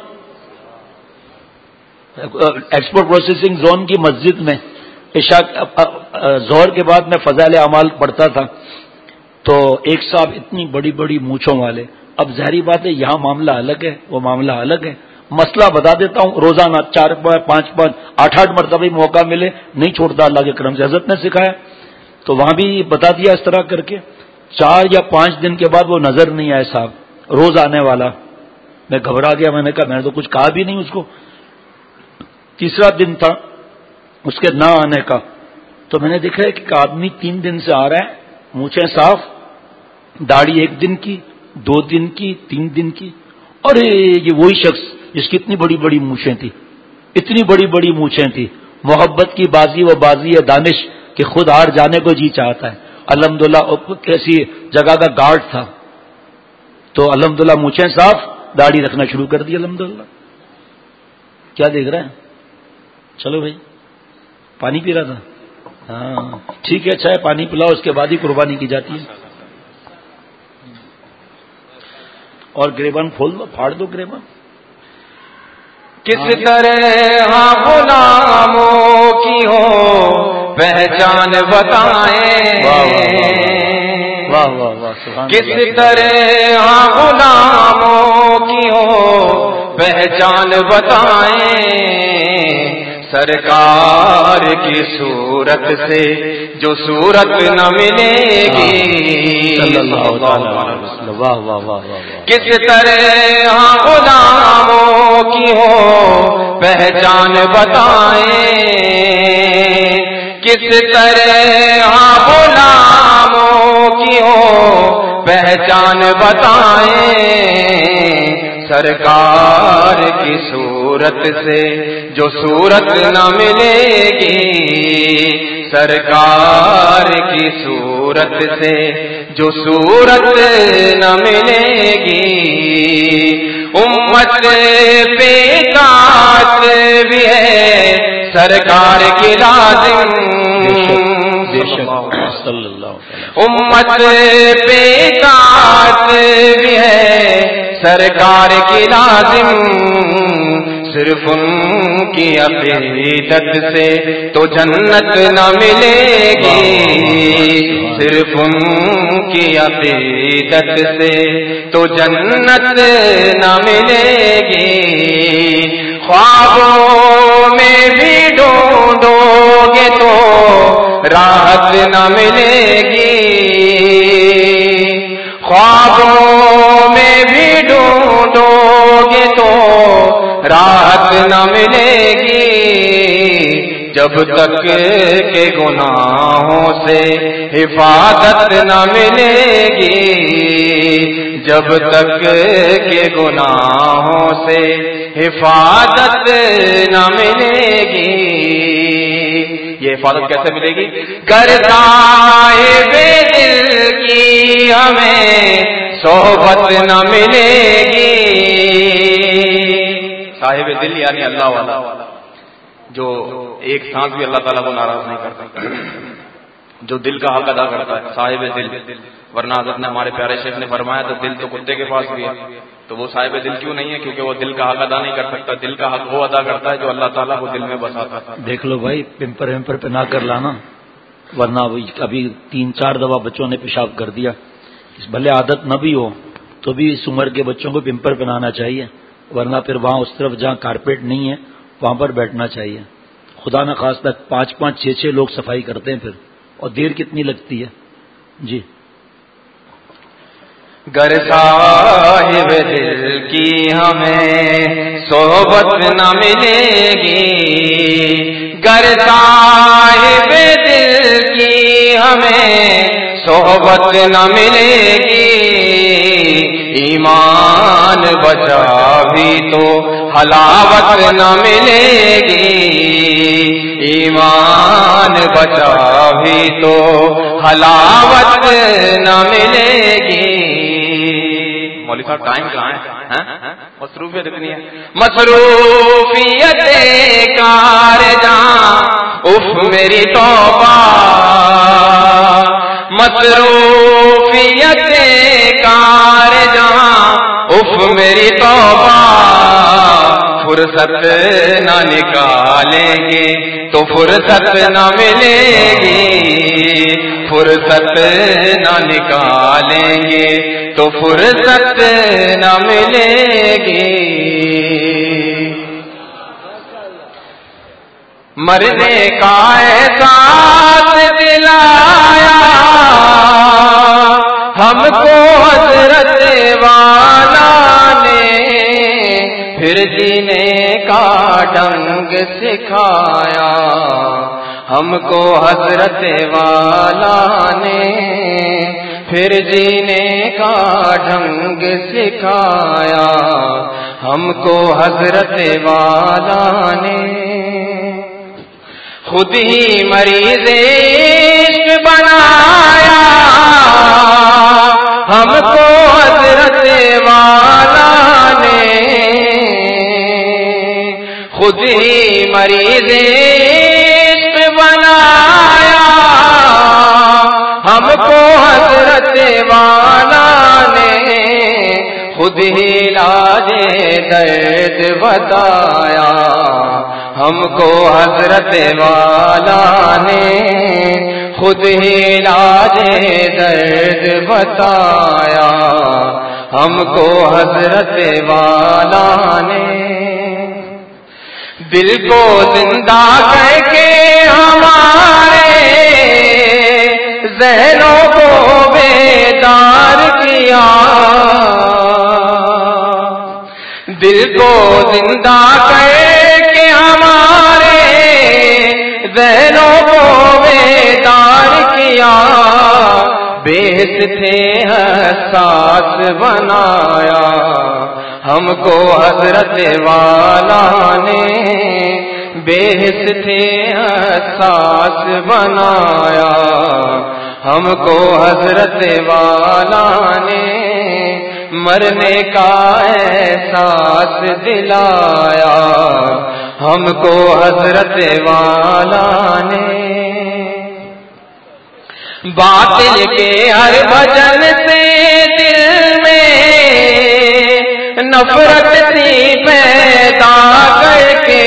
ایکسپورٹ پروسیسنگ زون کی مسجد میں عشاء ظہر کے بعد میں فضائل اعمال پڑھتا تھا, تو ایک صاحب اتنی بڑی بڑی مونچھوں والے. اب ظاہری بات ہے یہاں معاملہ الگ ہے, وہ معاملہ الگ ہے. مسئلہ بتا دیتا ہوں, روزانہ 4 5 8 مرتبہ موقع ملے نہیں چھوڑتا اللہ کے کرم سے, حضرت نے سکھایا. تو وہاں بھی بتا دیا اس طرح کر کے. 4 یا 5 دن کے بعد وہ نظر نہیں آئے صاحب, روز آنے والا. میں گھبرا گیا, میں نے کہا میں نے تو کچھ کہا بھی نہیں اس کو. تیسرا دن تھا اس کے نہ آنے کا, تو میں نے دیکھا کہ آدمی 3 دن سے آ رہا ہے, مونچھیں صاف, داڑھی 1 دن کی, 2 دن کی, 3 دن کی. اور یہ وہی شخص جس کی اتنی بڑی بڑی مونچھیں تھی, اتنی بڑی بڑی مونچھیں تھی. محبت کی بازی وہ بازی ہے دانش کہ خود ہار جانے کو جی چاہتا ہے. الحمدللہ کیسی جگہ کا گارڈ تھا, تو الحمدللہ مونچھیں صاف, داڑھی رکھنا شروع کر دی. الحمدللہ. کیا دیکھ رہے ہیں, چلو بھائی پانی پی رہا تھا, ہاں ٹھیک ہے, چائے پانی پلاؤ, اس کے بعد ہی قربانی کی جاتی ہے. اور گریبان کھول دو, پھاڑ دو گریبان.
کس طرح غلاموں کی ہو پہچان بتائیں,
واہ واہ واہ,
کس طرح غلاموں کی ہو پہچان بتائیں. سرکار کی صورت سے جو صورت نہ ملے گی,
واہ واہ واہ.
کس طرح غلاموں کی ہو پہچان بتائیں. کس طرح غلاموں کی ہو پہچان بتائیں. سرکار کی صورت سے جو صورت نہ ملے گی, سرکار کی صورت سے جو صورت نہ ملے گی. امت پہ کات بھی ہے سرکار کی لازم, امت پہ کات بھی ہے سرکار کی لازم. صرف ان کی عقیدت سے تو جنت نہ ملے گی, صرف ان کی عقیدت سے تو جنت نہ ملے گی. خوابوں میں بھی ڈھونڈو گے تو راحت نہ ملے گی, خوابوں میں بھی ڈھونڈو گے تو راحت نہ ملے گی. جب تک کے گناہوں سے حفاظت نہ ملے گی، جب تک کے گناہوں سے حفاظت نہ ملے گی. یہ حفاظت کیسے ملے گی؟ گر صاحب دل کی ہمیں صحبت نہ ملے گی. صاحب دل یعنی اللہ والا، جو ایک سانس بھی اللہ تعالیٰ کو ناراض نہیں کرتا، جو دل کا حق ادا کرتا ہے، صاحب دل. ورنہ حضرت نے ہمارے پیارے شیخ نے فرمایا تو دل تو کتے کے پاس بھی ہے، تو وہ صاحب دل کیوں نہیں ہے؟ کیونکہ وہ دل کا حق ادا نہیں کر سکتا. دل کا حق وہ ادا کرتا ہے جو اللہ تعالیٰ کو دل میں بساتا ہے.
دیکھ لو بھائی، پمپر پہ نہ کر لانا، ورنہ ابھی 3-4 دفعہ بچوں نے پیشاب کر دیا. بھلے عادت نہ بھی ہو تو بھی اس عمر کے بچوں کو پمپر پہنانا چاہیے، ورنہ پھر وہاں اس طرف جہاں کارپیٹ نہیں ہے وہاں پر بیٹھنا چاہیے. خدا نہ خاص تک 5-5 6-6 لوگ صفائی کرتے ہیں پھر، اور دیر کتنی لگتی ہے. جی.
گر صاحب دل کی ہمیں صحبت نہ ملے گی، گر صاحب دل کی ہمیں صحبت نہ ملے گی. ایمان بچا بھی تو حلاوت نہ ملے گی، ایمان بچا بھی تو حلاوت نہ ملے گی. مولوی صاحب ٹائم کہاں ہے؟ مصروفیت اتنی ہے. مصروفیت کار جاں اف میری توبہ، مصروفیت کار جاں اف میری توبہ. فرصت نہ نکالیں گے تو فرصت نہ ملے گی، فرصت نہ نکالیں گے تو فرصت نہ ملے گی. مرنے کا احساس دلایا ہم کو حضرت والا نے، پھر جینے کا ڈھنگ سکھایا ہم کو حضرت والا نے، پھر جینے کا ڈھنگ سکھایا ہم کو حضرت والا نے. خود ہی مریض عشق بنایا ہم کو حضرت والا نے، خود ہی مریض عشق بنایا ہم کو حضرت والا نے، خود ہی علاج درد بتایا ہم کو حضرت والا نے، خود ہی علاج درد بتایا ہم کو حضرت والا نے. دل کو زندہ کر کے ہمارے ذہنوں کو بیدار کیا، دل کو زندہ کر کے ہمارے ذہنوں کو بیدار کیا، بے حس تھے حساس بنایا ہم کو حضرت والا نے، بے حس تھے حساس بنایا ہم کو حضرت والا نے، مرنے کا احساس دلایا ہم کو حضرت والا نے. باطل کے ہر بھجن سے دل میں نفرت سی پیدا کر کے،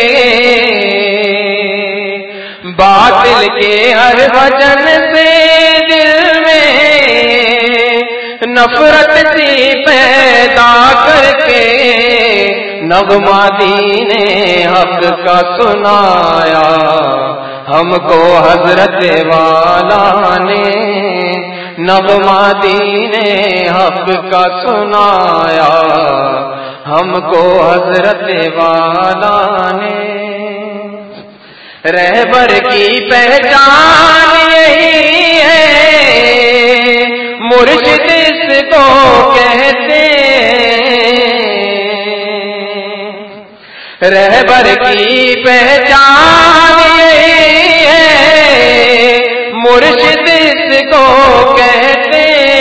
باطل کے ہر بھجن سے دل میں نفرت سی پیدا کر کے، نغمہ دین حق کا سنایا ہم کو حضرت والا نے، نغمہ دین حق کا سنایا ہم کو حضرت والا نے. رہبر کی پہچان یہی ہے، مرشد اس کو کہتے رہبر کی پہچان یہی ہے، مرشد اس کو کہتے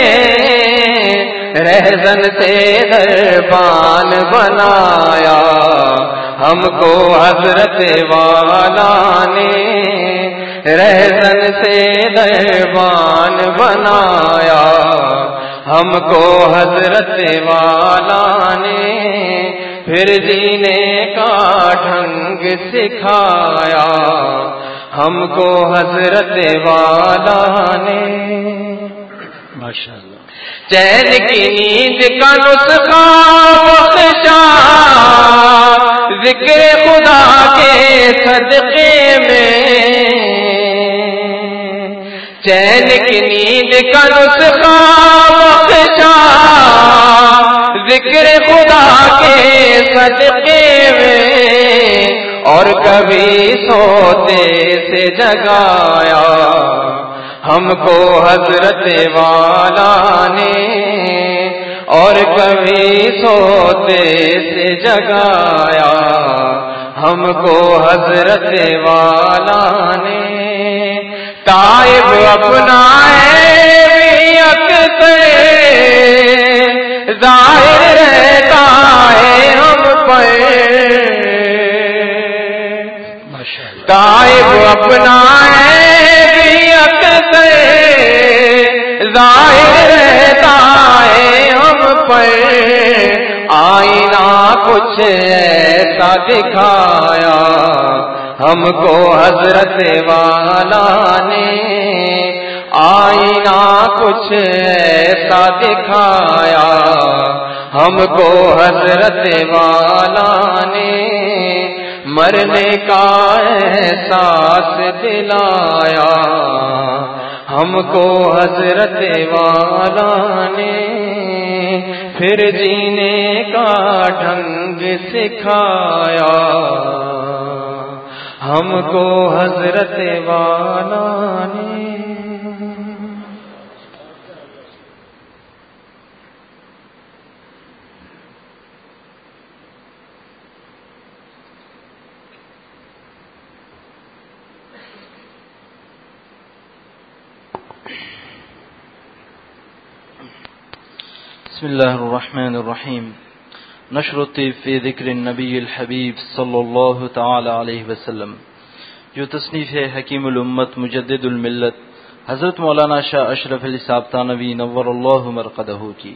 رہزن سے دربان بنایا ہم کو حضرت والا نے، رہزن سے دربان بنایا ہم کو حضرت والا نے، پھر جینے کا ڈھنگ سکھایا ہم کو حضرت والا نے۔
ماشاءاللہ۔
چین کی نیند کا نسخہ بخشا ذکر خدا کے صدقے میں، چین کی نیند کا نسخہ بخشا ذکر خدا کے صدقے میں، اور کبھی سوتے سے جگایا ہم کو حضرت والا نے، اور کبھی سوتے سے جگایا ہم کو حضرت والا نے۔ تائب اپنا ہے اکثر ظاہر رہتا ہے ہم پر، تائب اپنا ہے اکثر ظاہر رہتا ہے ہم پر، آئینہ کچھ ایسا دکھایا ہم کو حضرت والا نے، آئینہ کچھ ایسا دکھایا ہم کو حضرت والا نے، مرنے کا احساس دلایا ہم کو حضرت والا نے، پھر جینے کا ڈھنگ سکھایا ہم کو حضرت والا نے۔
بسم اللہ الرحمن الرحیم۔ نشر الطیب فی ذکر النبی الحبیب صلی اللہ تعالی علیہ وسلم، جو تصنیف ہے حکیم الامت مجدد الملت حضرت مولانا شاہ اشرف علی صاحب تھانوی نور اللہ مرقدہ کی۔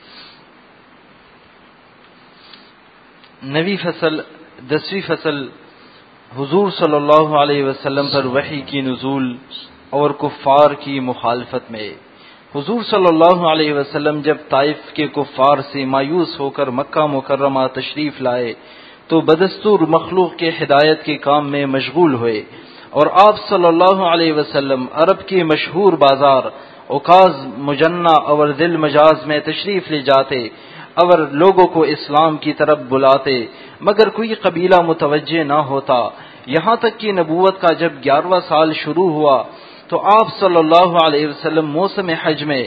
نویں فصل، 10ویں فصل، حضور صلی اللہ علیہ وسلم پر وحی کی نزول اور کفار کی مخالفت میں۔ حضور صلی اللہ علیہ وسلم جب طائف کے کفار سے مایوس ہو کر مکہ مکرمہ تشریف لائے تو بدستور مخلوق کے ہدایت کے کام میں مشغول ہوئے، اور آپ صلی اللہ علیہ وسلم عرب کے مشہور بازار عکاظ مجنہ اور ذل مجاز میں تشریف لے جاتے اور لوگوں کو اسلام کی طرف بلاتے، مگر کوئی قبیلہ متوجہ نہ ہوتا، یہاں تک کہ نبوت کا جب 11واں سال شروع ہوا تو آپ صلی اللہ علیہ وسلم موسم حج میں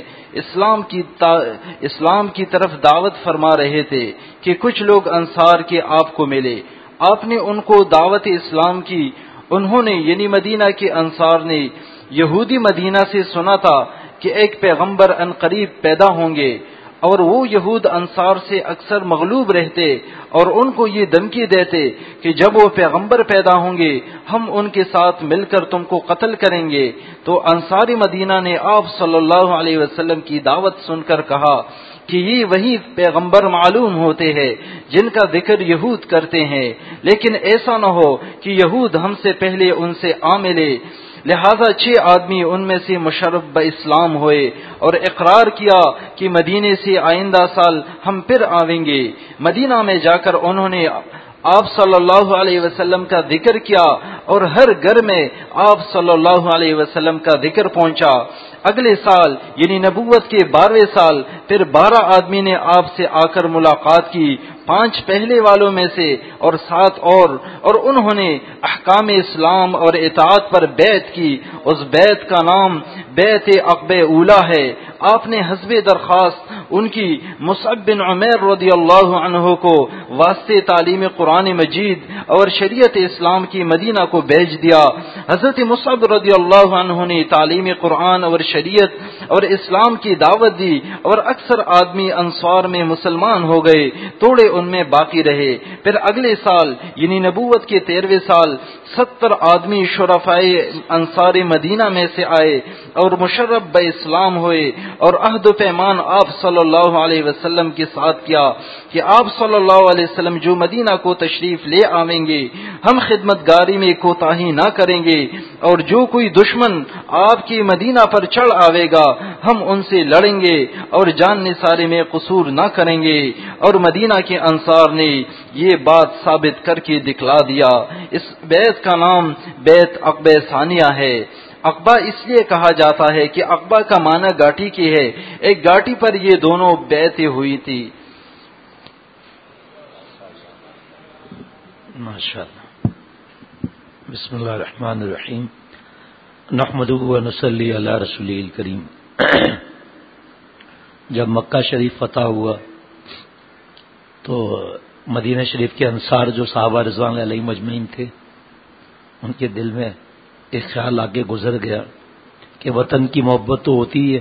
اسلام کی طرف دعوت فرما رہے تھے کہ کچھ لوگ انصار کے آپ کو ملے۔ آپ نے ان کو دعوت اسلام کی۔ انہوں نے یعنی مدینہ کے انصار نے یہودی مدینہ سے سنا تھا کہ ایک پیغمبر عنقریب پیدا ہوں گے، اور وہ یہود انصار سے اکثر مغلوب رہتے اور ان کو یہ دھمکی دیتے کہ جب وہ پیغمبر پیدا ہوں گے ہم ان کے ساتھ مل کر تم کو قتل کریں گے۔ تو انصاری مدینہ نے آپ صلی اللہ علیہ وسلم کی دعوت سن کر کہا کہ یہ وہی پیغمبر معلوم ہوتے ہیں جن کا ذکر یہود کرتے ہیں، لیکن ایسا نہ ہو کہ یہود ہم سے پہلے ان سے آ ملے۔ لہذا 6 آدمی ان میں سے مشرف باسلام ہوئے اور اقرار کیا کہ مدینے سے آئندہ سال ہم پھر آئیں گے۔ مدینہ میں جا کر انہوں نے آپ صلی اللہ علیہ وسلم کا ذکر کیا اور ہر گھر میں آپ صلی اللہ علیہ وسلم کا ذکر پہنچا۔ اگلے سال یعنی نبوت کے 12ویں سال پھر 12 آدمی نے آپ سے آ کر ملاقات کی، 5 پہلے والوں میں سے اور 7 اور انہوں نے احکام اسلام اور اطاعت پر بیعت کی۔ اس بیعت کا نام بیعت عقبہ اولی ہے۔ آپ نے حسب درخواست ان کی مصعب بن عمیر رضی اللہ عنہ کو واسطے تعلیم قرآن مجید اور شریعت اسلام کی مدینہ کو بھیج دیا۔ حضرت مصعب رضی اللہ عنہ نے تعلیم قرآن اور شریعت اور اسلام کی دعوت دی اور اکثر آدمی انصار میں مسلمان ہو گئے، تھوڑے ان میں باقی رہے۔ پھر اگلے سال یعنی نبوت کے 13ویں سال 70 آدمی شرفائے انصار مدینہ میں سے آئے اور مشرف بہ اسلام ہوئے اور عہد و پیمان آپ صلی اللہ علیہ وسلم کے ساتھ کیا کہ آپ صلی اللہ علیہ وسلم جو مدینہ کو تشریف لے آویں گے ہم خدمتگاری میں کوتاہی نہ کریں گے، اور جو کوئی دشمن آپ کی مدینہ پر چڑھ آوے گا ہم ان سے لڑیں گے اور جان نثارے میں قصور نہ کریں گے۔ اور مدینہ کے انصار نے یہ بات ثابت کر کے دکھلا دیا۔ اس بیعت کا نام بیعت عقبہ ثانیہ ہے۔ عقبہ اس لیے کہا جاتا ہے کہ عقبہ کا معنی گاٹی کی ہے، ایک گاٹی پر یہ دونوں بیعتیں ہوئی تھی۔
ماشاءاللہ۔ بسم اللہ الرحمن الرحیم، نحمدہ و نصلی علی رسولہ الکریم۔ جب مکہ شریف فتح ہوا تو مدینہ شریف کے انصار جو صحابہ رضوان علیہ مجمعین تھے ان کے دل میں ایک خیال آگے گزر گیا کہ وطن کی محبت تو ہوتی ہے،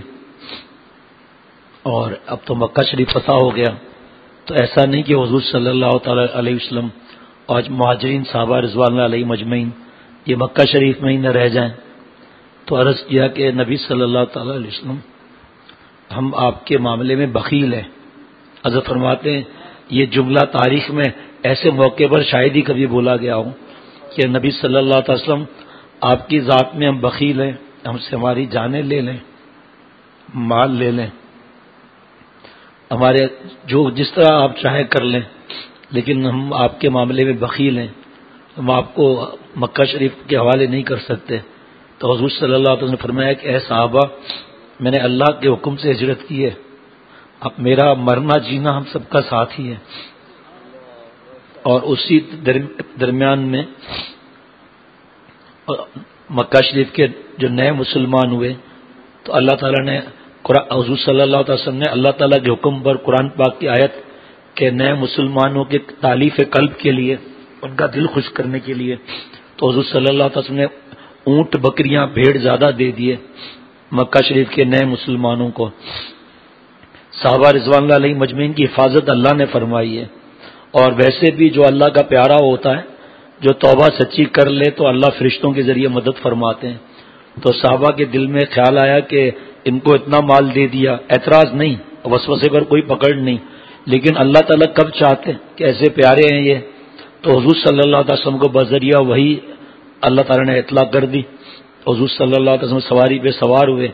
اور اب تو مکہ شریف فتح ہو گیا تو ایسا نہیں کہ حضور صلی اللہ تعالی علیہ وسلم اور مہاجرین صحابہ رضوان علیہ مجمعین یہ مکہ شریف میں ہی نہ رہ جائیں۔ تو عرض کیا کہ نبی صلی اللہ تعالی علیہ وسلم ہم آپ کے معاملے میں بخیل ہیں۔ حضرت فرماتے ہیں یہ جملہ تاریخ میں ایسے موقع پر شاید ہی کبھی بولا گیا ہو کہ نبی صلی اللہ علیہ وسلم آپ کی ذات میں ہم بخیل ہیں، ہم سے ہماری جانیں لے لیں، مال لے لیں، ہمارے جو جس طرح آپ چاہے کر لیں، لیکن ہم آپ کے معاملے میں بخیل ہیں، ہم آپ کو مکہ شریف کے حوالے نہیں کر سکتے۔ تو حضور صلی اللہ علیہ وسلم نے فرمایا کہ اے صحابہ میں نے اللہ کے حکم سے ہجرت کی ہے، اب میرا مرنا جینا ہم سب کا ساتھ ہی ہے۔ اور اسی درمیان میں مکہ شریف کے جو نئے مسلمان ہوئے تو اللہ تعالیٰ نے حضور صلی اللہ علیہ وسلم نے اللہ تعالیٰ کے حکم پر قرآن پاک کی آیت کہ نئے مسلمانوں کے تالیف قلب کے لیے، ان کا دل خوش کرنے کے لیے، تو حضور صلی اللہ علیہ وسلم نے اونٹ بکریاں بھیڑ زیادہ دے دیے مکہ شریف کے نئے مسلمانوں کو۔ صحابہ رضوان اللہ علیہ مجمعین کی حفاظت اللہ نے فرمائی ہے، اور ویسے بھی جو اللہ کا پیارا ہوتا ہے جو توبہ سچی کر لے تو اللہ فرشتوں کے ذریعے مدد فرماتے ہیں۔ تو صحابہ کے دل میں خیال آیا کہ ان کو اتنا مال دے دیا، اعتراض نہیں، وسوسے پر کوئی پکڑ نہیں، لیکن اللہ تعالیٰ کب چاہتے کہ ایسے پیارے ہیں یہ، تو حضور صلی اللہ علیہ وسلم کو بذریعہ وہی اللہ تعالیٰ نے اطلاع کر دی۔ حضور صلی اللہ علیہ وسلم سواری پہ سوار ہوئے،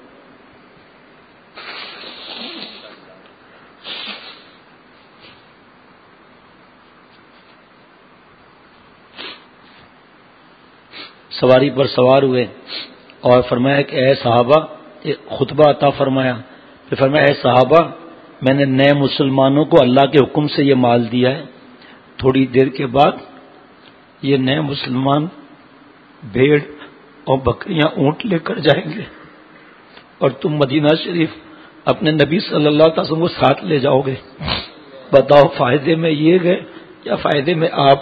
سواری پر سوار ہوئے اور فرمایا کہ اے صحابہ، ایک خطبہ عطا فرمایا، پھر فرمایا اے صحابہ میں نے نئے مسلمانوں کو اللہ کے حکم سے یہ مال دیا ہے، تھوڑی دیر کے بعد یہ نئے مسلمان بھیڑ اور بکریاں اونٹ لے کر جائیں گے اور تم مدینہ شریف اپنے نبی صلی اللہ علیہ وسلم کو ساتھ لے جاؤ گے، بتاؤ فائدے میں یہ گئے یا فائدے میں آپ؟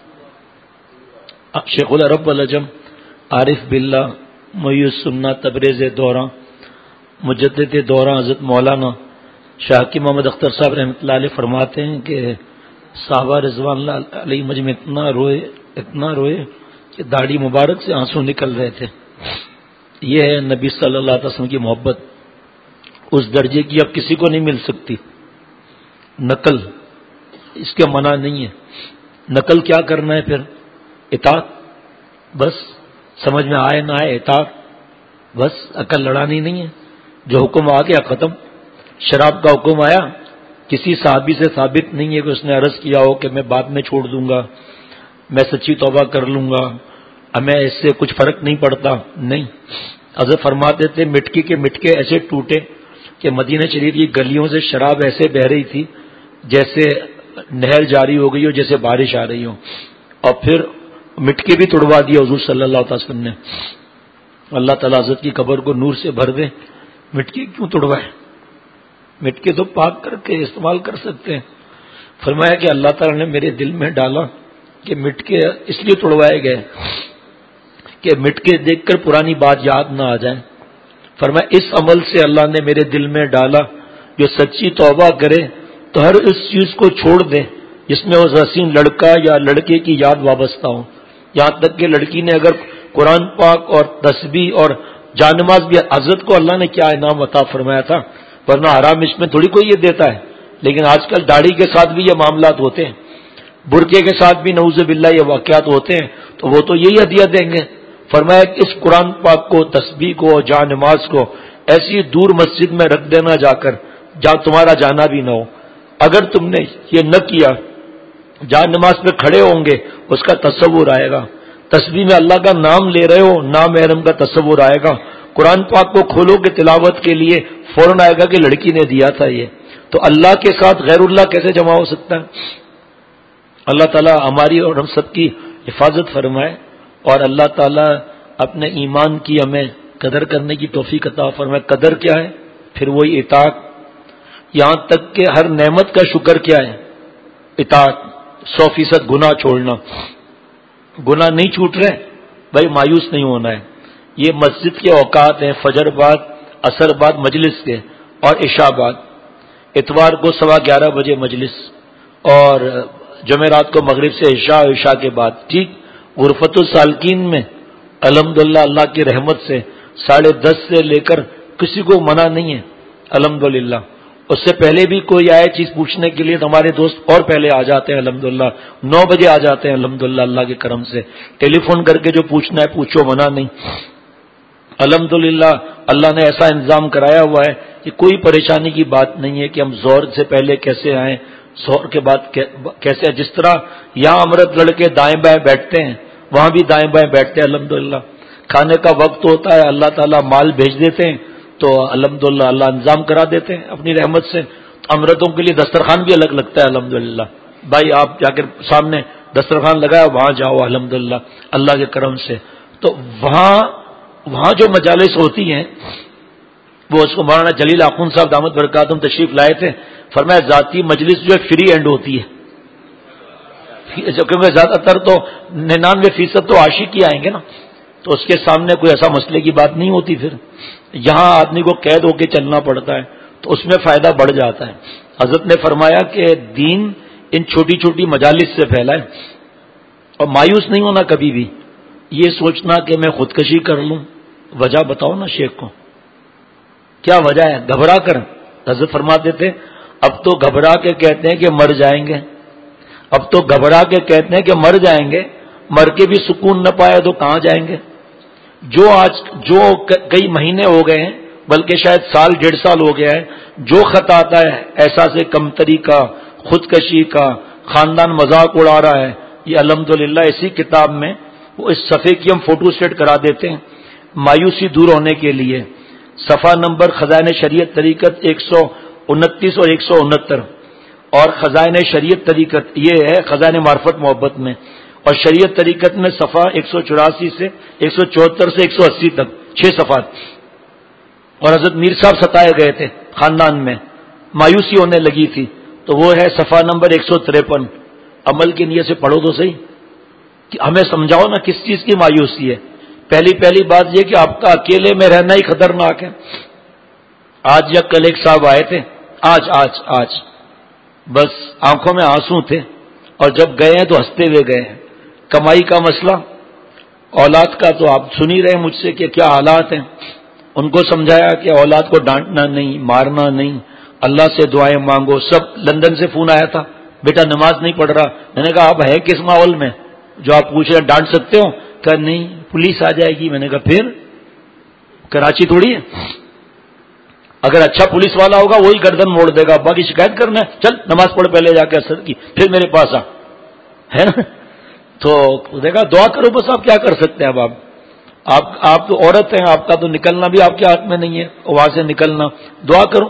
شیخ العرب والعجم عارف باللہ محی السنہ تبریز دورہ مجدد دورہ حضرت مولانا شاہ کی محمد اختر صاحب رحمۃ اللہ علیہ فرماتے ہیں کہ صحابہ رضوان اللہ علیہ مجمع اتنا روئے کہ داڑھی مبارک سے آنسو نکل رہے تھے۔ یہ ہے نبی صلی اللہ علیہ وسلم کی محبت، اس درجے کی اب کسی کو نہیں مل سکتی۔ نقل اس کے منع نہیں ہے، نقل کیا کرنا ہے پھر؟ اطاعت، بس سمجھ میں آئے نہ آئے اطاعت، بس عقل لڑانی نہیں ہے، جو حکم آ گیا ختم۔ شراب کا حکم آیا، کسی صحابی سے ثابت نہیں ہے کہ اس نے عرض کیا ہو کہ میں بعد میں چھوڑ دوں گا، میں سچی توبہ کر لوں گا، ہمیں اس سے کچھ فرق نہیں پڑتا. نہیں، حضرت فرماتے تھے مٹکی کے مٹکے ایسے ٹوٹے کہ مدینہ شریف کی گلیوں سے شراب ایسے بہ رہی تھی جیسے نہر جاری ہو گئی ہو، جیسے بارش آ رہی ہو. اور پھر مٹکے بھی توڑوا دیا حضور صلی اللہ علیہ وسلم نے. اللہ تعالیٰ حضرت کی قبر کو نور سے بھر دے. مٹکے کیوں توڑوائے؟ مٹکے تو پاک کر کے استعمال کر سکتے ہیں. فرمایا کہ اللہ تعالیٰ نے میرے دل میں ڈالا کہ مٹکے اس لیے توڑوائے گئے کہ مٹکے دیکھ کر پرانی بات یاد نہ آ جائے. فرمایا اس عمل سے اللہ نے میرے دل میں ڈالا جو سچی توبہ کرے تو ہر اس چیز کو چھوڑ دے جس میں اس حسین لڑکا یا لڑکے کی یاد وابستہ ہو. یہاں تک کہ لڑکی نے اگر قرآن پاک اور تسبیح اور جانماز بھی، حضرت کو اللہ نے کیا انعام عطا فرمایا تھا، ورنہ حرام اس میں تھوڑی کوئی یہ دیتا ہے. لیکن آج کل داڑھی کے ساتھ بھی یہ معاملات ہوتے ہیں، برقعے کے ساتھ بھی نعوذ باللہ یہ واقعات ہوتے ہیں، تو وہ تو یہی ہدیہ دیں گے. فرمایا کہ اس قرآن پاک کو، تسبیح کو، جا نماز کو ایسی دور مسجد میں رکھ دینا جا کر جہاں تمہارا جانا بھی نہ ہو. اگر تم نے یہ نہ کیا، جا نماز پہ کھڑے ہوں گے اس کا تصور آئے گا، تسبیح میں اللہ کا نام لے رہے ہو نام محرم کا تصور آئے گا، قرآن پاک کو کھولو کہ تلاوت کے لیے فوراً آئے گا کہ لڑکی نے دیا تھا یہ. تو اللہ کے ساتھ غیر اللہ کیسے جمع ہو سکتا ہے؟ اللہ تعالیٰ ہماری اور ہم سب کی حفاظت فرمائے، اور اللہ تعالیٰ اپنے ایمان کی ہمیں قدر کرنے کی توفیق عطا فرمائے. قدر کیا ہے؟ پھر وہی اطاعت. یہاں تک کہ ہر نعمت کا شکر کیا ہے؟ اطاعت. 100% گناہ چھوڑنا. گناہ نہیں چھوٹ رہے بھائی مایوس نہیں ہونا ہے. یہ مسجد کے اوقات ہیں، فجر بعد، عصر بعد مجلس کے، اور عشاء بعد. اتوار کو 11:15 بجے مجلس، اور جمعرات کو مغرب سے عشاء، عشاء کے بعد. ٹھیک. غرفت السالکین میں الحمدللہ اللہ کی رحمت سے 10:30 سے لے کر کسی کو منع نہیں ہے الحمدللہ. اس سے پہلے بھی کوئی آئے چیز پوچھنے کے لیے تو ہمارے دوست اور پہلے آ جاتے ہیں الحمدللہ. 9 بجے آ جاتے ہیں الحمدللہ اللہ کے کرم سے. ٹیلی فون کر کے جو پوچھنا ہے پوچھو، منع نہیں. الحمدللہ اللہ نے ایسا انتظام کرایا ہوا ہے کہ کوئی پریشانی کی بات نہیں ہے کہ ہم زور سے پہلے کیسے آئیں، زور کے بعد کیسے. جس طرح یہاں امرت لڑکے دائیں بائیں بیٹھتے ہیں وہاں بھی دائیں بائیں بیٹھتے ہیں الحمدللہ. کھانے کا وقت ہوتا ہے اللہ تعالیٰ مال بھیج دیتے ہیں تو الحمدللہ اللہ انتظام کرا دیتے ہیں اپنی رحمت سے. امرتوں کے لیے دسترخوان بھی الگ لگتا ہے الحمدللہ. بھائی آپ جا کر سامنے دسترخوان لگایا وہاں جاؤ الحمدللہ اللہ کے کرم سے. تو وہاں جو مجالس ہوتی ہیں وہ اس کو مولانا جلیل آخوند صاحب دامت برکاتہم تشریف لائے تھے. فرمایا ذاتی مجلس جو ہے فری اینڈ ہوتی ہے، کیونکہ زیادہ تر تو 99% تو عاشق ہی آئیں گے نا، تو اس کے سامنے کوئی ایسا مسئلے کی بات نہیں ہوتی. پھر یہاں آدمی کو قید ہو کے چلنا پڑتا ہے تو اس میں فائدہ بڑھ جاتا ہے. حضرت نے فرمایا کہ دین ان چھوٹی چھوٹی مجالس سے پھیلا ہے، اور مایوس نہیں ہونا کبھی بھی. یہ سوچنا کہ میں خودکشی کر لوں، وجہ بتاؤ نا شیخ کو، کیا وجہ ہے؟ گھبرا کر. حضرت فرماتے تھے اب تو گھبرا کے کہتے ہیں کہ مر جائیں گے، اب تو گھبرا کے کہتے ہیں کہ مر جائیں گے، مر کے بھی سکون نہ پائے تو کہاں جائیں گے. جو کئی مہینے ہو گئے ہیں بلکہ شاید 1.5 سال ہو گیا ہے، جو خط آتا ہے احساس کمتری کا، خودکشی کا، خاندان مذاق اڑا رہا ہے، یہ الحمدللہ اسی کتاب میں وہ اس صفحے کی ہم فوٹو سیٹ کرا دیتے ہیں مایوسی دور ہونے کے لیے. صفحہ نمبر خزائن شریعت طریقت 129 اور 169، اور خزائن شریعت طریقت یہ ہے خزائن معرفت محبت میں، اور شریعت طریقت میں صفحہ 184 سے 174 سے 180 تک 6 صفحات. اور حضرت میر صاحب ستائے گئے تھے خاندان میں، مایوسی ہونے لگی تھی، تو وہ ہے صفحہ نمبر 153. عمل کی نیت سے پڑھو تو صحیح کہ ہمیں سمجھاؤ نا کس چیز کی مایوسی ہے. پہلی بات یہ کہ آپ کا اکیلے میں رہنا ہی خطرناک ہے. آج یا کل ایک صاحب آئے تھے، آج بس آنکھوں میں آنسو تھے، اور جب گئے ہیں تو ہنستے ہوئے گئے ہیں. کمائی کا مسئلہ، اولاد کا تو آپ سن ہی رہے ہیں مجھ سے کہ کیا حالات ہیں. ان کو سمجھایا کہ اولاد کو ڈانٹنا نہیں، مارنا نہیں، اللہ سے دعائیں مانگو. سب لندن سے فون آیا تھا بیٹا نماز نہیں پڑھ رہا. میں نے کہا آپ ہے کس ماحول میں جو آپ پوچھ رہے ہیں، ڈانٹ سکتے ہو؟ کہا نہیں پولیس آ جائے گی. میں نے کہا پھر کراچی تھوڑی ہے، اگر اچھا پولیس والا ہوگا وہی گردن موڑ دے گا، ابا کی شکایت کرنا ہے، چل نماز پڑھ پہلے جا کے اثر کی پھر میرے پاس ہے نا. تو دیکھا دعا کرو بس، آپ کیا کر سکتے ہیں؟ اب آپ تو عورت ہیں، آپ کا تو نکلنا بھی آپ کے ہاتھ میں نہیں ہے، وہاں سے نکلنا، دعا کرو۔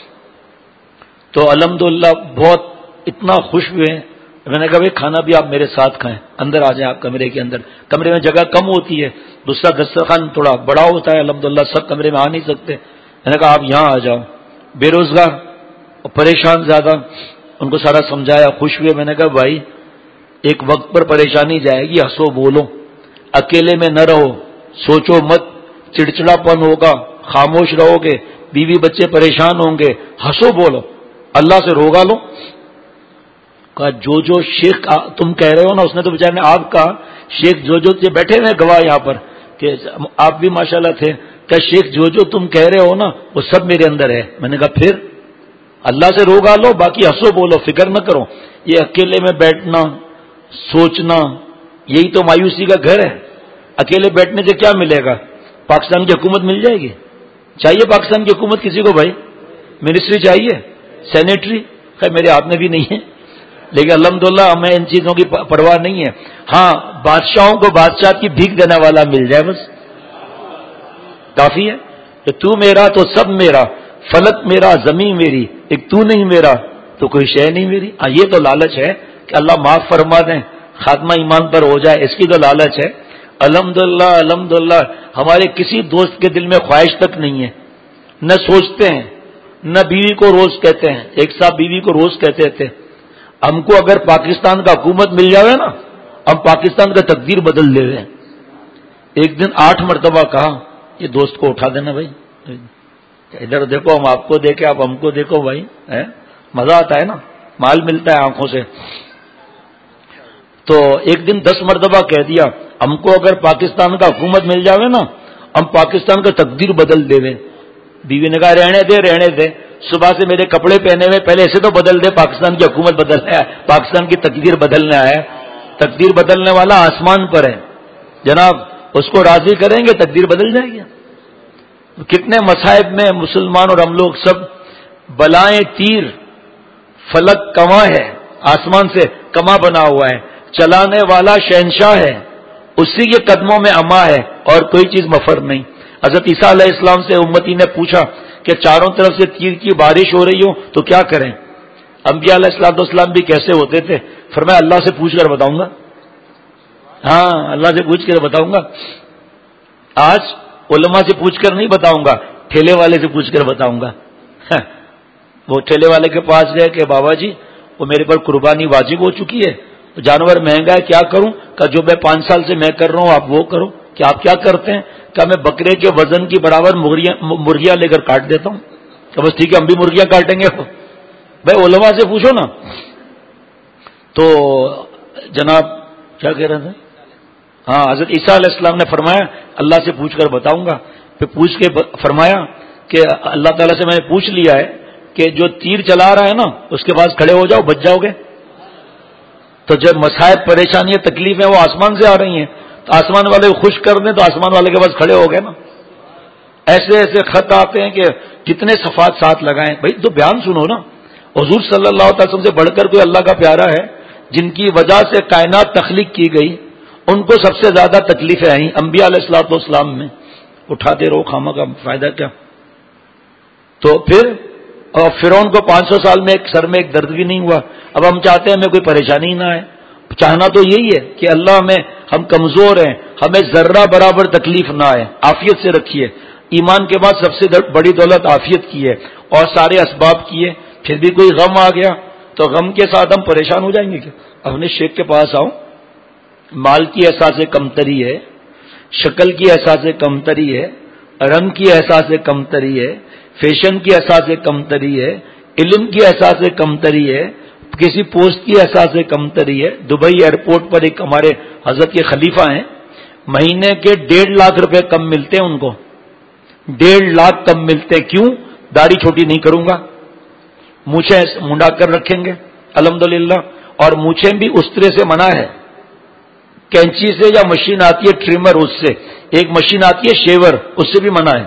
تو الحمدللہ بہت اتنا خوش ہوئے، میں نے کہا بھائی کھانا بھی آپ میرے ساتھ کھائیں، اندر آ جائیں آپ کمرے کے اندر، کمرے میں جگہ کم ہوتی ہے، دوسرا دسترخوان تھوڑا بڑا ہوتا ہے، الحمدللہ سب کمرے میں آ نہیں سکتے، میں نے کہا آپ یہاں آ جاؤ۔ بے روزگار اور پریشان زیادہ، ان کو سارا سمجھایا، خوش ہوئے۔ میں نے کہا بھائی ایک وقت پر پریشانی جائے گی، ہنسو بولو، اکیلے میں نہ رہو، سوچو مت، چڑچڑا پن ہوگا، خاموش رہو گے، بیوی بچے پریشان ہوں گے، ہنسو بولو، اللہ سے روگا لو۔ کہا جو شیخ تم کہہ رہے ہو نا، اس نے تو بیچارے نے آپ کا شیخ جو بیٹھے ہوئے گواہ یہاں پر کہ آپ بھی ماشاءاللہ تھے، کہ شیخ جو تم کہہ رہے ہو نا وہ سب میرے اندر ہے۔ میں نے کہا پھر اللہ سے روگا لو، باقی ہنسو بولو، فکر نہ کرو۔ یہ اکیلے میں بیٹھنا سوچنا یہی تو مایوسی کا گھر ہے۔ اکیلے بیٹھنے سے کیا ملے گا؟ پاکستان کی حکومت مل جائے گی؟ چاہیے پاکستان کی حکومت کسی کو بھائی؟ منسٹری چاہیے، سینیٹری؟ خیر میرے ہاتھ میں بھی نہیں ہے، لیکن الحمدللہ ہمیں ان چیزوں کی پرواہ نہیں ہے۔ ہاں بادشاہوں کو بادشاہ کی بھیک دینے والا مل جائے بس کافی ہے، کہ تو میرا تو سب میرا، فلک میرا زمین میری، ایک تو نہیں میرا تو کوئی شے نہیں میری۔ ہاں یہ تو لالچ ہے کہ اللہ معاف فرما دیں، خاتمہ ایمان پر ہو جائے، اس کی تو لالچ ہے۔ الحمدللہ الحمدللہ ہمارے کسی دوست کے دل میں خواہش تک نہیں ہے، نہ سوچتے ہیں، نہ بیوی کو روز کہتے ہیں۔ ایک صاحب بیوی کو روز کہتے تھے ہم کو اگر پاکستان کا حکومت مل جائے نا، ہم پاکستان کا تقدیر بدل دے رہے ہیں۔ ایک دن 8 مرتبہ کہا یہ دوست کو اٹھا دینا بھائی، ادھر دیکھو ہم آپ کو دیکھیں آپ ہم کو دیکھو بھائی، مزہ آتا ہے نا، مال ملتا ہے آنکھوں سے۔ تو ایک دن 10 مرتبہ کہہ دیا ہم کو اگر پاکستان کا حکومت مل جاوے نا، ہم پاکستان کا تقدیر بدل دے وے۔ بیوی نے کہا رہنے دے، صبح سے میرے کپڑے پہنے ہوئے، پہلے ایسے تو بدل دے، پاکستان کی حکومت بدلنے آیا، پاکستان کی تقدیر بدلنے آیا۔ تقدیر بدلنے والا آسمان پر ہے جناب، اس کو راضی کریں گے تقدیر بدل جائے گی۔ کتنے مصائب میں مسلمان اور ہم لوگ سب، بلائیں تیر، فلک کما ہے، آسمان سے کما بنا ہوا ہے، چلانے والا شہنشاہ ہے، اسی کے قدموں میں اما ہے، اور کوئی چیز مفر نہیں۔ حضرت عیسیٰ علیہ السلام سے امتی نے پوچھا کہ چاروں طرف سے تیر کی بارش ہو رہی ہو تو کیا کریں؟ انبیاء علیہ السلام بھی کیسے ہوتے تھے؟ فرمایا اللہ سے پوچھ کر بتاؤں گا، ہاں اللہ سے پوچھ کر بتاؤں گا۔ آج علماء سے پوچھ کر نہیں بتاؤں گا، ٹھیلے والے سے پوچھ کر بتاؤں گا۔ وہ ٹھیلے والے کے پاس گئے کہ بابا جی وہ میرے پر قربانی واجب ہو چکی ہے، جانور مہنگا ہے کیا کروں؟ کہ جو میں 5 سال سے میں کر رہا ہوں آپ وہ کرو۔ کہ آپ کیا کرتے ہیں؟ کہ میں بکرے کے وزن کی برابر مرغیاں لے کر کاٹ دیتا ہوں۔ کہ بس ٹھیک ہے ہم بھی مرغیاں کاٹیں گے۔ بھائی علماء سے پوچھو نا۔ تو جناب کیا کہہ رہے تھے؟ ہاں حضرت عیسیٰ علیہ السلام نے فرمایا اللہ سے پوچھ کر بتاؤں گا۔ پھر پوچھ کے فرمایا کہ اللہ تعالیٰ سے میں نے پوچھ لیا ہے کہ جو تیر چلا رہا ہے نا اس کے پاس کھڑے ہو جاؤ بچ جاؤ گے۔ تو جب مصائب پریشانیاں تکلیفیں وہ آسمان سے آ رہی ہیں تو آسمان والے کو خوش کر دیں تو آسمان والے کے پاس کھڑے ہو گئے نا۔ ایسے ایسے خط آتے ہیں کہ کتنے صفات ساتھ لگائیں۔ بھائی تو بیان سنو نا، حضور صلی اللہ علیہ وسلم سے بڑھ کر کوئی اللہ کا پیارا ہے جن کی وجہ سے کائنات تخلیق کی گئی، ان کو سب سے زیادہ تکلیفیں آئیں انبیاء علیہ الصلوۃ والسلام میں۔ اٹھاتے رہو خامہ کا فائدہ کیا؟ تو پھر اور فرعون کو 500 سال میں ایک سر میں ایک درد بھی نہیں ہوا۔ اب ہم چاہتے ہیں ہمیں کوئی پریشانی نہ آئے۔ چاہنا تو یہی ہے کہ اللہ ہم کمزور ہیں، ہمیں ذرہ برابر تکلیف نہ آئے، عافیت سے رکھیے۔ ایمان کے بعد سب سے بڑی دولت عافیت کی ہے اور سارے اسباب کیے، پھر بھی کوئی غم آ گیا تو غم کے ساتھ ہم پریشان ہو جائیں گے کیا؟ اپنے شیخ کے پاس آؤ، مال کی احساس کمتری ہے، شکل کی احساس کمتری ہے، رنگ کی احساس کمتری ہے، فیشن کی احساس کمتری ہے، علم کی احساس کمتری ہے، کسی پوسٹ کی احساس کمتری ہے۔ دبئی ایئرپورٹ پر ایک ہمارے حضرت کے خلیفہ ہیں، مہینے کے 1.5 لاکھ روپے کم ملتے ہیں ان کو، 1.5 لاکھ کم ملتے ہیں۔ کیوں؟ داڑھی چھوٹی نہیں کروں گا، مونچھیں منڈا کر رکھیں گے الحمدللہ، اور مونچھیں بھی استرے سے منع ہے، کینچی سے یا مشین آتی ہے ٹریمر اس سے، ایک مشین آتی ہے شیور اس سے بھی منع ہے،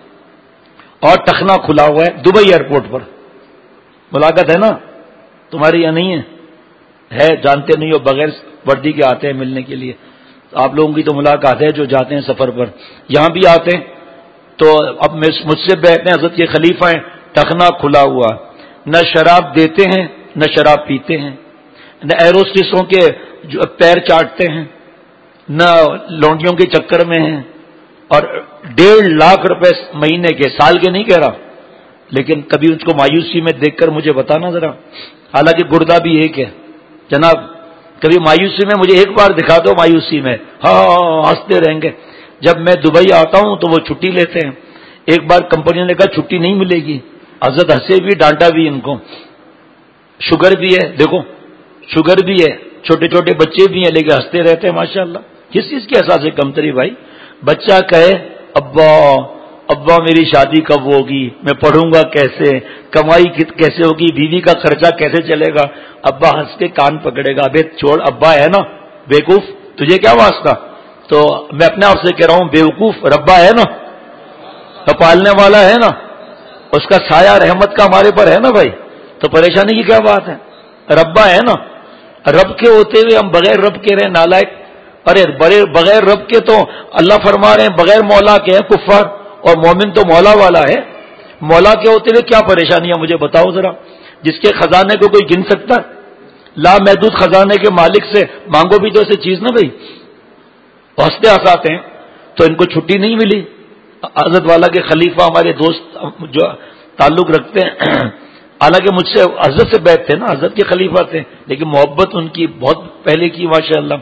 اور ٹخنا کھلا ہوا ہے دبئی ایئرپورٹ پر۔ ملاقات ہے نا تمہاری یا نہیں ہے؟ جانتے نہیں ہو، بغیر وردی کے آتے ہیں ملنے کے لیے. آپ لوگوں کی تو ملاقات ہے جو جاتے ہیں سفر پر, یہاں بھی آتے ہیں. تو اب مجھ سے بیٹھتے ہیں, حضرت کے خلیفہ ہیں, ٹخنا کھلا ہوا, نہ شراب دیتے ہیں نہ شراب پیتے ہیں, نہ ایروسٹسوں کے جو پیر چاٹتے ہیں, نہ لونڈیوں کے چکر میں ہیں, اور 1.5 لاکھ روپے مہینے کے, سال کے نہیں کہہ رہا, لیکن کبھی اس کو مایوسی میں دیکھ کر مجھے بتانا ذرا, حالانکہ گردہ بھی ایک ہے جناب, کبھی مایوسی میں مجھے ایک بار دکھا دو مایوسی میں, ہاں ہنستے رہیں گے. جب میں دبئی آتا ہوں تو وہ چھٹی لیتے ہیں. ایک بار کمپنی نے کہا چھٹی نہیں ملے گی, حضرت ہنسے بھی, ڈانٹا بھی ان کو. شوگر بھی ہے, دیکھو شوگر بھی ہے, چھوٹے چھوٹے بچے بھی ہیں, لیکن ہنستے رہتے ہیں ماشاءاللہ. کس چیز کے احساس ہے کمتری بھائی؟ بچہ کہے ابا ابا میری شادی کب ہوگی, میں پڑھوں گا کیسے, کمائی کیسے ہوگی, بیوی کا خرچہ کیسے چلے گا, ابا ہنس کے کان پکڑے گا, ابے چھوڑ, ابا ہے نا بیوقوف, تجھے کیا واسطہ. تو میں اپنے آپ سے کہہ رہا ہوں بیوقوف, ربا ہے نا, پالنے والا ہے نا, اس کا سایہ رحمت کا ہمارے پر ہے نا بھائی, تو پریشانی کی کیا بات ہے. ربا ہے نا, رب کے ہوتے ہوئے ہم بغیر رب کے رہے نالائق. ارے بغیر رب کے تو اللہ فرما رہے ہیں بغیر مولا کے ہیں کفار, اور مومن تو مولا والا ہے. مولا کے ہوتے ہوئے کیا پریشانی ہے مجھے بتاؤ ذرا, جس کے خزانے کو کوئی گن سکتا ہے. لا محدود خزانے کے مالک سے مانگو بھی تو ایسی چیز نہ بھائی. ہنستے ہنساتے ہیں, تو ان کو چھٹی نہیں ملی. حضرت والا کے خلیفہ ہمارے دوست جو تعلق رکھتے ہیں, حالانکہ مجھ سے حضرت سے بیٹھ تھے نا, حضرت کے خلیفہ تھے, لیکن محبت ان کی بہت پہلے کی ماشاءاللہ.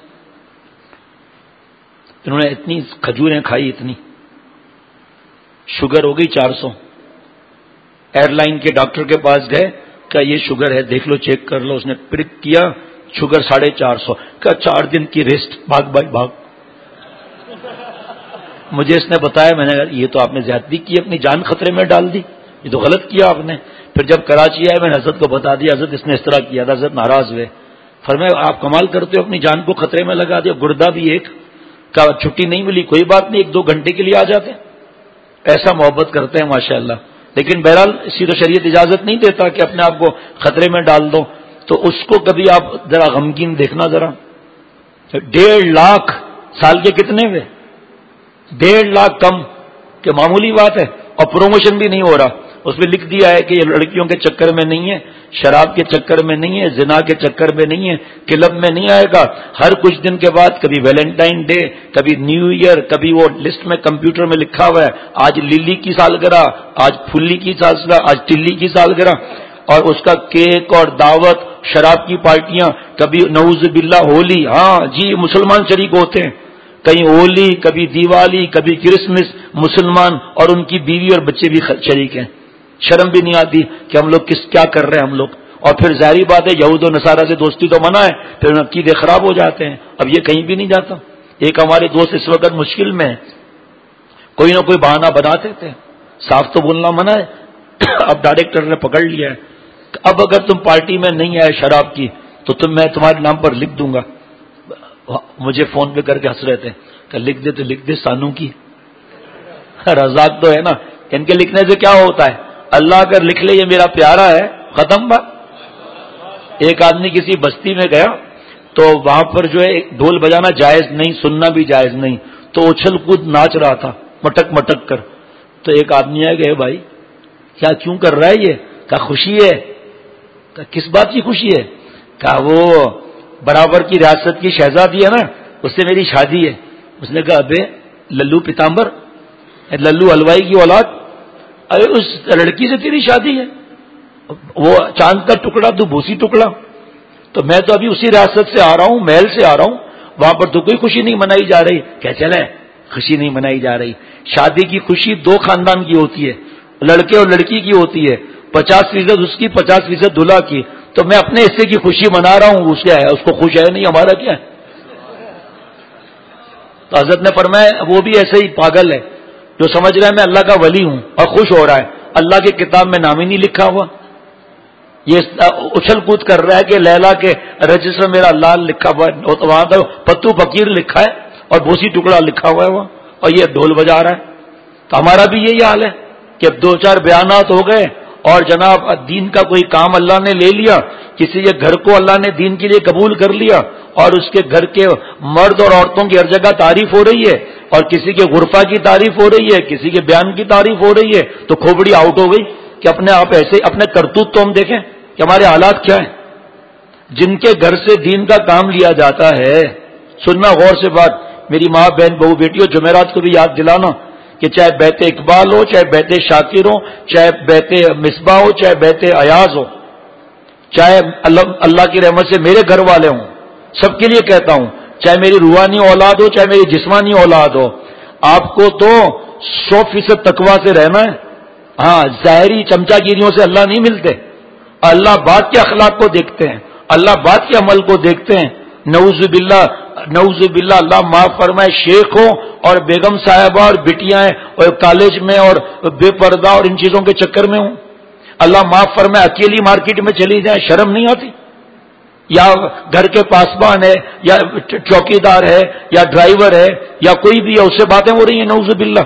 انہوں نے اتنی کھجوریں کھائی, اتنی شوگر ہو گئی 400. ایئر لائن کے ڈاکٹر کے پاس گئے, کہا یہ شوگر ہے, دیکھ لو, چیک کر لو. اس نے پرک کیا, شوگر 450. کہا 4 دن کی ریسٹ, بھاگ بھائی بھاگ. مجھے اس نے بتایا, میں نے کہا یہ تو آپ نے زیادتی کی, اپنی جان خطرے میں ڈال دی, یہ تو غلط کیا آپ نے. پھر جب کراچی آئے میں نے حضرت کو بتا دیا, حضرت اس نے اس طرح کیا تھا. حضرت ناراض ہوئے, فرمایا آپ کمال کرتے ہو, اپنی جان کو خطرے میں لگا دیا, گردہ بھی ایک. کہا چھٹی نہیں ملی, کوئی بات نہیں, 1-2 گھنٹے کے لیے آ جاتے. ایسا محبت کرتے ہیں ماشاءاللہ. لیکن بہرحال اسی تو شریعت اجازت نہیں دیتا کہ اپنے آپ کو خطرے میں ڈال دو. تو اس کو کبھی آپ ذرا غمگین دیکھنا ذرا. 1.5 لاکھ سال کے کتنے ہوئے, 1.5 لاکھ کم کہ معمولی بات ہے, اور پروموشن بھی نہیں ہو رہا. اس میں لکھ دیا ہے کہ یہ لڑکیوں کے چکر میں نہیں ہے, شراب کے چکر میں نہیں ہے, زنا کے چکر میں نہیں ہے, کلب میں نہیں آئے گا. ہر کچھ دن کے بعد کبھی ویلنٹائن ڈے, کبھی نیو ایئر, کبھی وہ لسٹ میں کمپیوٹر میں لکھا ہوا ہے آج للی کی سالگرہ, آج پھلی کی سالگرہ, آج ٹلی کی سالگرہ, اور اس کا کیک اور دعوت, شراب کی پارٹیاں, کبھی نعوذ باللہ ہولی. ہاں جی, مسلمان شریک ہوتے ہیں, کہیں ہولی, کبھی دیوالی, کبھی کرسمس, مسلمان اور ان کی بیوی اور بچے بھی شریک ہیں. شرم بھی نہیں آتی کہ ہم لوگ کیا کر رہے ہیں ہم لوگ. اور پھر ظاہری بات ہے یہود و نصارہ سے دوستی تو منع ہے, پھر ان عقیدے خراب ہو جاتے ہیں. اب یہ کہیں بھی نہیں جاتا. ایک ہمارے دوست اس وقت مشکل میں ہے, کوئی نہ کوئی بہانہ بناتے تھے, صاف تو بولنا منع ہے. اب ڈائریکٹر نے پکڑ لیا ہے, اب اگر تم پارٹی میں نہیں آئے شراب کی تو میں تمہارے نام پر لکھ دوں گا. مجھے فون پہ کر کے ہنس رہے تھے کہ لکھ دے تو لکھ دے, سانو کی رزاق تو ہے نا. ان کے لکھنے سے کیا ہوتا ہے, اللہ اگر لکھ لے یہ میرا پیارا ہے, ختم بات. ایک آدمی کسی بستی میں گیا تو وہاں پر جو ہے ڈھول بجانا جائز نہیں, سننا بھی جائز نہیں, تو اچھل کود ناچ رہا تھا مٹک مٹک کر. تو ایک آدمی آئے, گئے بھائی کیا کیوں کر رہا ہے یہ؟ کہا خوشی ہے. کہا کس بات کی خوشی ہے؟ کہا وہ برابر کی ریاست کی شہزادی ہے نا, اس سے میری شادی ہے. اس نے کہا ابے للو پیتامبر, للو حلوائی کی اولاد, ارے اس لڑکی سے تیری شادی ہے, وہ چاند کا ٹکڑا تو بھوسی ٹکڑا. تو میں تو ابھی اسی ریاست سے آ رہا ہوں, محل سے آ رہا ہوں, وہاں پر تو کوئی خوشی نہیں منائی جا رہی. کیا چلے خوشی نہیں منائی جا رہی. شادی کی خوشی 2 خاندان کی ہوتی ہے, لڑکے اور لڑکی کی ہوتی ہے, 50% اس کی, 50% دلہا کی. تو میں اپنے حصے کی خوشی منا رہا ہوں, اس کیا ہے, اس کو خوش ہے نہیں, ہمارا کیا ہے. تو حضرت نے فرمایا وہ بھی ایسے ہی پاگل ہے جو سمجھ رہا ہے میں اللہ کا ولی ہوں اور خوش ہو رہا ہے, اللہ کی کتاب میں نام ہی نہیں لکھا ہوا. یہ اچھل کود کر رہا ہے کہ لیلا کے رجسٹر میرا لال لکھا ہوا ہے, وہاں تو پتو فقیر لکھا ہے اور بوسی ٹکڑا لکھا ہوا ہے وہاں, اور یہ ڈھول بجا رہا ہے. تو ہمارا بھی یہی حال ہے کہ اب 2-4 بیانات ہو گئے اور جناب دین کا کوئی کام اللہ نے لے لیا، کسی کے گھر کو اللہ نے دین کے لیے قبول کر لیا اور اس کے گھر کے مرد اور عورتوں کی ہر جگہ تعریف ہو رہی ہے، اور کسی کے غرفہ کی تعریف ہو رہی ہے، کسی کے بیان کی تعریف ہو رہی ہے، تو کھوپڑی آؤٹ ہو گئی کہ اپنے آپ ایسے اپنے کرتوت تو ہم دیکھیں کہ ہمارے حالات کیا ہیں۔ جن کے گھر سے دین کا کام لیا جاتا ہے، سننا غور سے بات، میری ماں بہن بہو بیٹیوں، جمعرات کو بھی یاد دلانا کہ چاہے بیت اقبال ہو، چاہے بیت شاکر ہو، چاہے بیت مصباح ہو، چاہے بیت ایاز ہو، چاہے اللہ کی رحمت سے میرے گھر والے ہوں، سب کے لیے کہتا ہوں، چاہے میری روحانی اولاد ہو، چاہے میری جسمانی اولاد ہو، آپ کو تو 100% تقویٰ سے رہنا ہے۔ ہاں، ظاہری چمچا گیریوں سے اللہ نہیں ملتے، اللہ بات کے اخلاق کو دیکھتے ہیں، اللہ بات کے عمل کو دیکھتے ہیں۔ نعوذ باللہ نعوذ باللہ، اللہ معاف فرمائے، شیخ ہو اور بیگم صاحبہ اور بٹیاں اور کالج میں اور بے پردہ اور ان چیزوں کے چکر میں ہوں، اللہ معاف فرمائے، اکیلی مارکیٹ میں چلی جائیں، شرم نہیں آتی؟ یا گھر کے پاسبان ہے، یا چوکی دار ہے، یا ڈرائیور ہے، یا کوئی بھی ہے، اس سے باتیں ہو رہی ہیں، نعوذ باللہ۔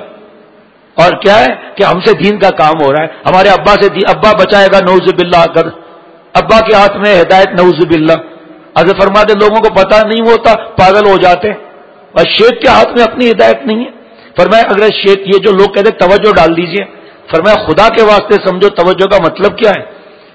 اور کیا ہے کہ ہم سے دین کا کام ہو رہا ہے، ہمارے ابا سے ابا بچائے گا، نعوذ باللہ، کر ابا کے ہاتھ میں ہدایت، نعوذ باللہ۔ حضرت فرماتے لوگوں کو پتہ نہیں ہوتا، پاگل ہو جاتے ہیں، اور شیخ کے ہاتھ میں اپنی ہدایت نہیں ہے۔ فرمایا اگر شیخ، یہ جو لوگ کہتے توجہ ڈال دیجئے، فرمایا خدا کے واسطے سمجھو توجہ کا مطلب کیا ہے۔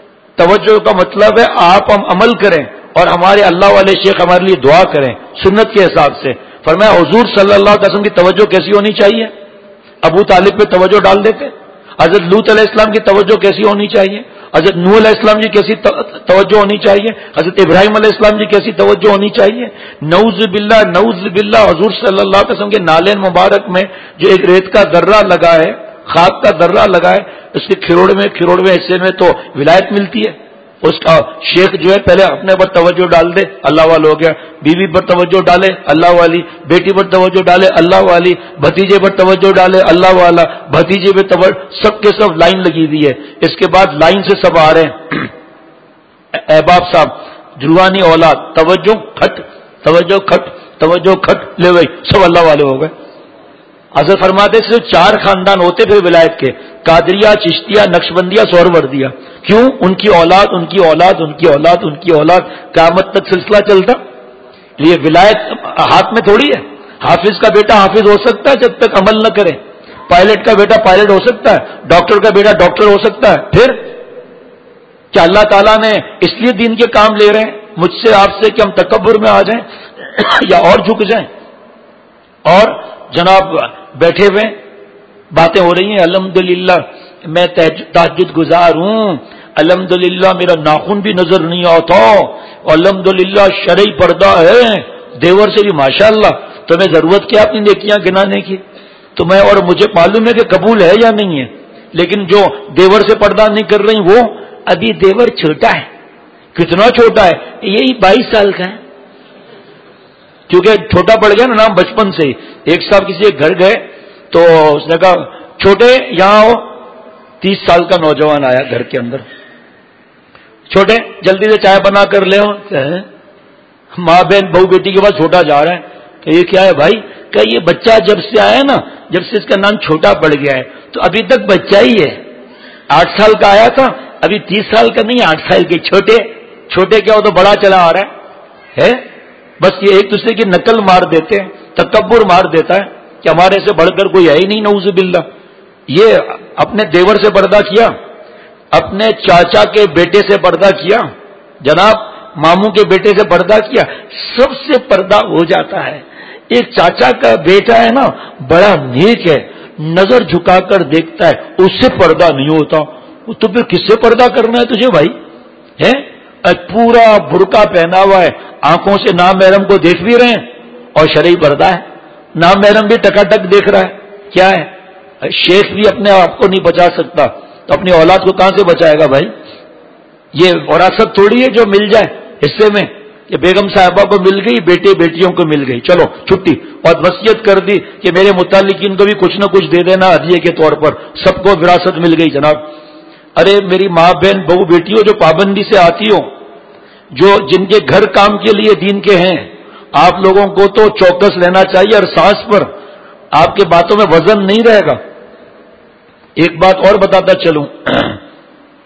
توجہ کا مطلب ہے آپ ہم عمل کریں اور ہمارے اللہ والے شیخ ہمارے لیے دعا کریں سنت کے حساب سے۔ فرمایا حضور صلی اللہ علیہ وسلم کی توجہ کیسی ہونی چاہیے؟ ابو طالب پہ توجہ ڈال دیتے۔ حضرت لوط علیہ السلام کی توجہ کیسی ہونی چاہیے؟ حضرت نوح علیہ السلام جی کیسی توجہ ہونی چاہیے؟ حضرت ابراہیم علیہ السلام جی کیسی توجہ ہونی چاہیے؟ نعوذ باللہ نعوذ باللہ، حضور صلی اللہ علیہ وسلم کے نالین مبارک میں جو ایک ریت کا ذرہ لگا ہے، خاک کا ذرہ لگا ہے، اس کے کھروڑویں حصے میں تو ولایت ملتی ہے۔ اس کا شیخ جو ہے پہلے اپنے پر توجہ ڈال دے، اللہ والا ہو گیا، بیوی پر توجہ ڈالے، اللہ والی، بیٹی پر توجہ ڈالے، اللہ والی، بھتیجے پر توجہ ڈالے، اللہ والا، بھتیجے پہ توجہ، سب کے سب لائن لگی ہوئی ہے۔ اس کے بعد لائن سے سب آ رہے ہیں۔ احباب صاحب، جروانی اولاد، توجہ کھٹ، توجہ کھٹ، توجہ کھٹ، لے بھائی سب اللہ والے ہو گئے۔ حضرت فرماتے صرف 4 خاندان ہوتے پھر ولایت کے، قادریہ، چشتیہ، نقشبندیہ، سہروردیہ۔ کیوں؟ ان کی اولاد، ان کی اولاد، ان کی اولاد، ان کی اولاد، قیامت تک سلسلہ چلتا۔ یہ ولایت ہاتھ میں تھوڑی ہے۔ حافظ کا بیٹا حافظ ہو سکتا ہے جب تک عمل نہ کرے، پائلٹ کا بیٹا پائلٹ ہو سکتا ہے، ڈاکٹر کا بیٹا ڈاکٹر ہو سکتا ہے، پھر کیا اللہ تعالیٰ نے اس لیے دین کے کام لے رہے ہیں مجھ سے آپ سے کہ ہم تکبر میں آ جائیں یا اور جھک جائیں؟ اور جناب بیٹھے ہوئے باتیں ہو رہی ہیں، الحمدللہ میں تہجد گزار ہوں، الحمدللہ میرا ناخن بھی نظر نہیں آتا، الحمدللہ شرعی پردہ ہے، دیور سے بھی ماشاءاللہ، تمہیں ضرورت کیا اپنی نیکیاں گنانے کی؟ تو میں اور مجھے معلوم ہے کہ قبول ہے یا نہیں ہے، لیکن جو دیور سے پردہ نہیں کر رہی وہ ابھی دیور چھوٹا ہے۔ کتنا چھوٹا ہے؟ یہی 22 سال کا ہے، کیونکہ چھوٹا پڑ گیا نا نام بچپن سے ہی۔ ایک صاحب کسی کے گھر گئے تو اس نے کہا چھوٹے یہاں ہو، 30 سال کا نوجوان آیا گھر کے اندر، چھوٹے جلدی سے چائے بنا کر لے، ماں بہن بہو بیٹی کے بعد چھوٹا جا رہا ہے کہ یہ کیا ہے بھائی؟ کہ یہ بچہ جب سے آیا نا، جب سے اس کا نام چھوٹا پڑ گیا ہے تو ابھی تک بچہ ہی ہے، 8 سال کا آیا تھا، ابھی 30 سال کا نہیں، 8 سال کے چھوٹے۔ چھوٹے کیا ہو تو بڑا چلا آ رہا ہے، بس یہ ایک دوسرے کی نقل مار دیتے ہیں، تکبر مار دیتا ہے کہ ہمارے سے بڑھ کر کوئی ہے ہی نہیں، نعوذ باللہ۔ یہ اپنے دیور سے پردہ کیا، اپنے چاچا کے بیٹے سے پردہ کیا، جناب ماموں کے بیٹے سے پردہ کیا، سب سے پردہ ہو جاتا ہے۔ ایک چاچا کا بیٹا ہے نا بڑا نیک ہے، نظر جھکا کر دیکھتا ہے، اس سے پردہ نہیں ہوتا، تو پھر کس سے پردہ کرنا ہے تجھے بھائی؟ ہے پورا برقع پہنا ہوا ہے، آنکھوں سے نامحرم کو دیکھ بھی رہے ہیں اور شرعی پردہ ہے، نامحرم بھی ٹکاٹک دیکھ رہا ہے، کیا ہے؟ شیخ بھی اپنے آپ کو نہیں بچا سکتا تو اپنی اولاد کو کہاں سے بچائے گا بھائی؟ یہ وراثت تھوڑی ہے جو مل جائے حصے میں، کہ بیگم صاحبہ کو مل گئی، بیٹے بیٹیوں کو مل گئی، چلو چھٹی، اور وصیت کر دی کہ میرے متعلقین کو بھی کچھ نہ کچھ دے دینا ہدیے کے طور پر، سب کو وراثت مل گئی جناب۔ ارے میری ماں بہن بہو بیٹیوں جو پابندی سے آتی ہو، جو جن کے گھر کام کے لیے دین کے ہیں، آپ لوگوں کو تو چوکس لینا چاہیے، اور سانس پر آپ کے باتوں میں وزن نہیں رہے گا۔ ایک بات اور بتاتا چلوں،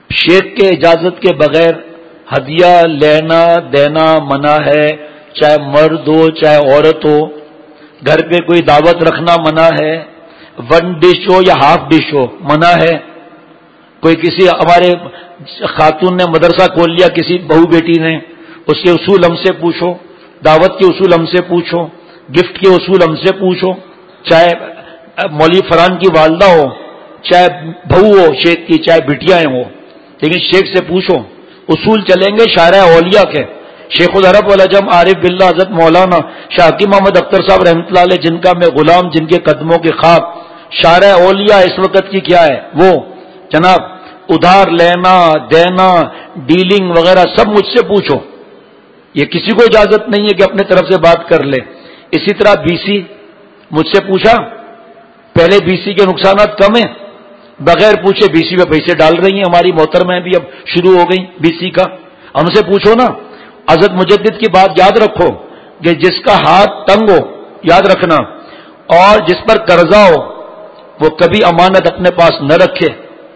شیخ کے اجازت کے بغیر ہدیہ لینا دینا منع ہے، چاہے مرد ہو چاہے عورت ہو. گھر پہ کوئی دعوت رکھنا منع ہے، 1 ڈش ہو یا ہاف ڈش ہو منع ہے. کوئی کسی ہمارے خاتون نے مدرسہ کھول لیا، کسی بہو بیٹی نے، اس کے اصول ہم سے پوچھو، دعوت کے اصول ہم سے پوچھو، گفٹ کے اصول ہم سے پوچھو. چاہے مولوی فرحان کی والدہ ہو، چاہے بہو ہو شیخ کی، چاہے بٹیاں ہو، لیکن شیخ سے پوچھو. اصول چلیں گے شارع اولیاء کے. شیخ العرب والعجم عارف باللہ حضرت مولانا شاہ حکیم محمد اختر صاحب رحمۃ اللہ علیہ، جن کا میں غلام، جن کے قدموں کے خواب. شارع اولیاء اس وقت کی کیا ہے؟ وہ جناب ادھار لینا دینا ڈیلنگ وغیرہ سب مجھ سے پوچھو. یہ کسی کو اجازت نہیں ہے کہ اپنے طرف سے بات کر لے. اسی طرح بی سی مجھ سے پوچھا، پہلے بی سی کے نقصانات کم ہیں، بغیر پوچھے بی سی میں پیسے ڈال رہی ہیں ہماری محترمیں بھی، اب شروع ہو گئی بی سی کا. ہم سے پوچھو نا. حضرت مجدد کی بات یاد رکھو کہ جس کا ہاتھ تنگ ہو، یاد رکھنا، اور جس پر قرضہ ہو، وہ کبھی امانت اپنے پاس نہ رکھے.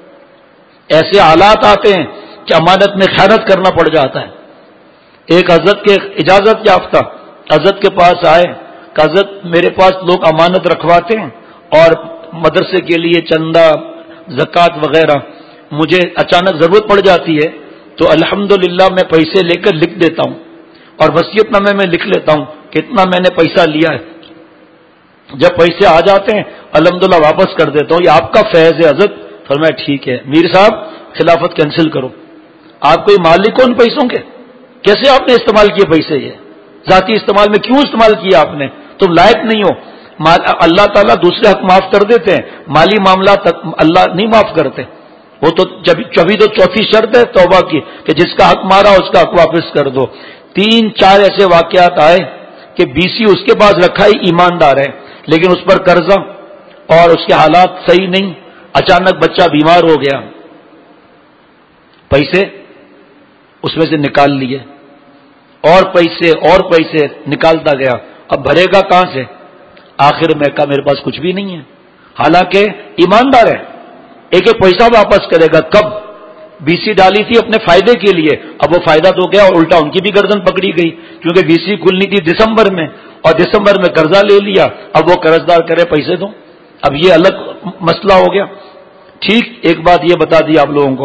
ایسے حالات آتے ہیں کہ امانت میں خیانت کرنا پڑ جاتا ہے. ایک حضرت کے اجازت یافتہ حضرت کے پاس آئے کہ حضرت میرے پاس لوگ امانت رکھواتے ہیں اور مدرسے کے لیے چندہ زکوٰۃ وغیرہ، مجھے اچانک ضرورت پڑ جاتی ہے تو الحمدللہ میں پیسے لے کر لکھ دیتا ہوں، اور وصیت نامے میں لکھ لیتا ہوں کہ اتنا میں نے پیسہ لیا ہے. جب پیسے آ جاتے ہیں الحمدللہ واپس کر دیتا ہوں. یہ آپ کا فیض ہے حضرت. فرمایا ٹھیک ہے میر صاحب، خلافت کینسل کرو. آپ کوئی مالک ہو ان پیسوں کے؟ کیسے آپ نے استعمال کیے پیسے؟ یہ ذاتی استعمال میں کیوں استعمال کیا آپ نے؟ تم لائق نہیں ہو. اللہ تعالیٰ دوسرے حق معاف کر دیتے ہیں، مالی معاملات اللہ نہیں معاف کرتے. وہ تو جبھی تو چوتھی شرط ہے توبہ کی کہ جس کا حق مارا اس کا حق واپس کر دو. 3-4 ایسے واقعات آئے کہ بی سی اس کے پاس رکھا ہی ایماندار ہے، لیکن اس پر قرضہ اور اس کے حالات صحیح نہیں. اچانک بچہ بیمار ہو گیا، پیسے اس میں سے نکال لیے، اور پیسے نکالتا گیا. اب بھرے گا کہاں سے؟ آخر میں کہا میرے پاس کچھ بھی نہیں ہے، حالانکہ ایماندار ہے. ایک پیسہ واپس کرے گا. کب؟ بی سی ڈالی تھی اپنے فائدے کے لیے، اب وہ فائدہ تو گیا اور الٹا ان کی بھی گردن پکڑی گئی، کیونکہ بی سی کھلنی تھی دسمبر میں اور دسمبر میں قرضہ لے لیا. اب وہ قرض دار کرے پیسے دو. اب یہ الگ مسئلہ ہو گیا. ٹھیک، ایک بات یہ بتا دی آپ لوگوں کو.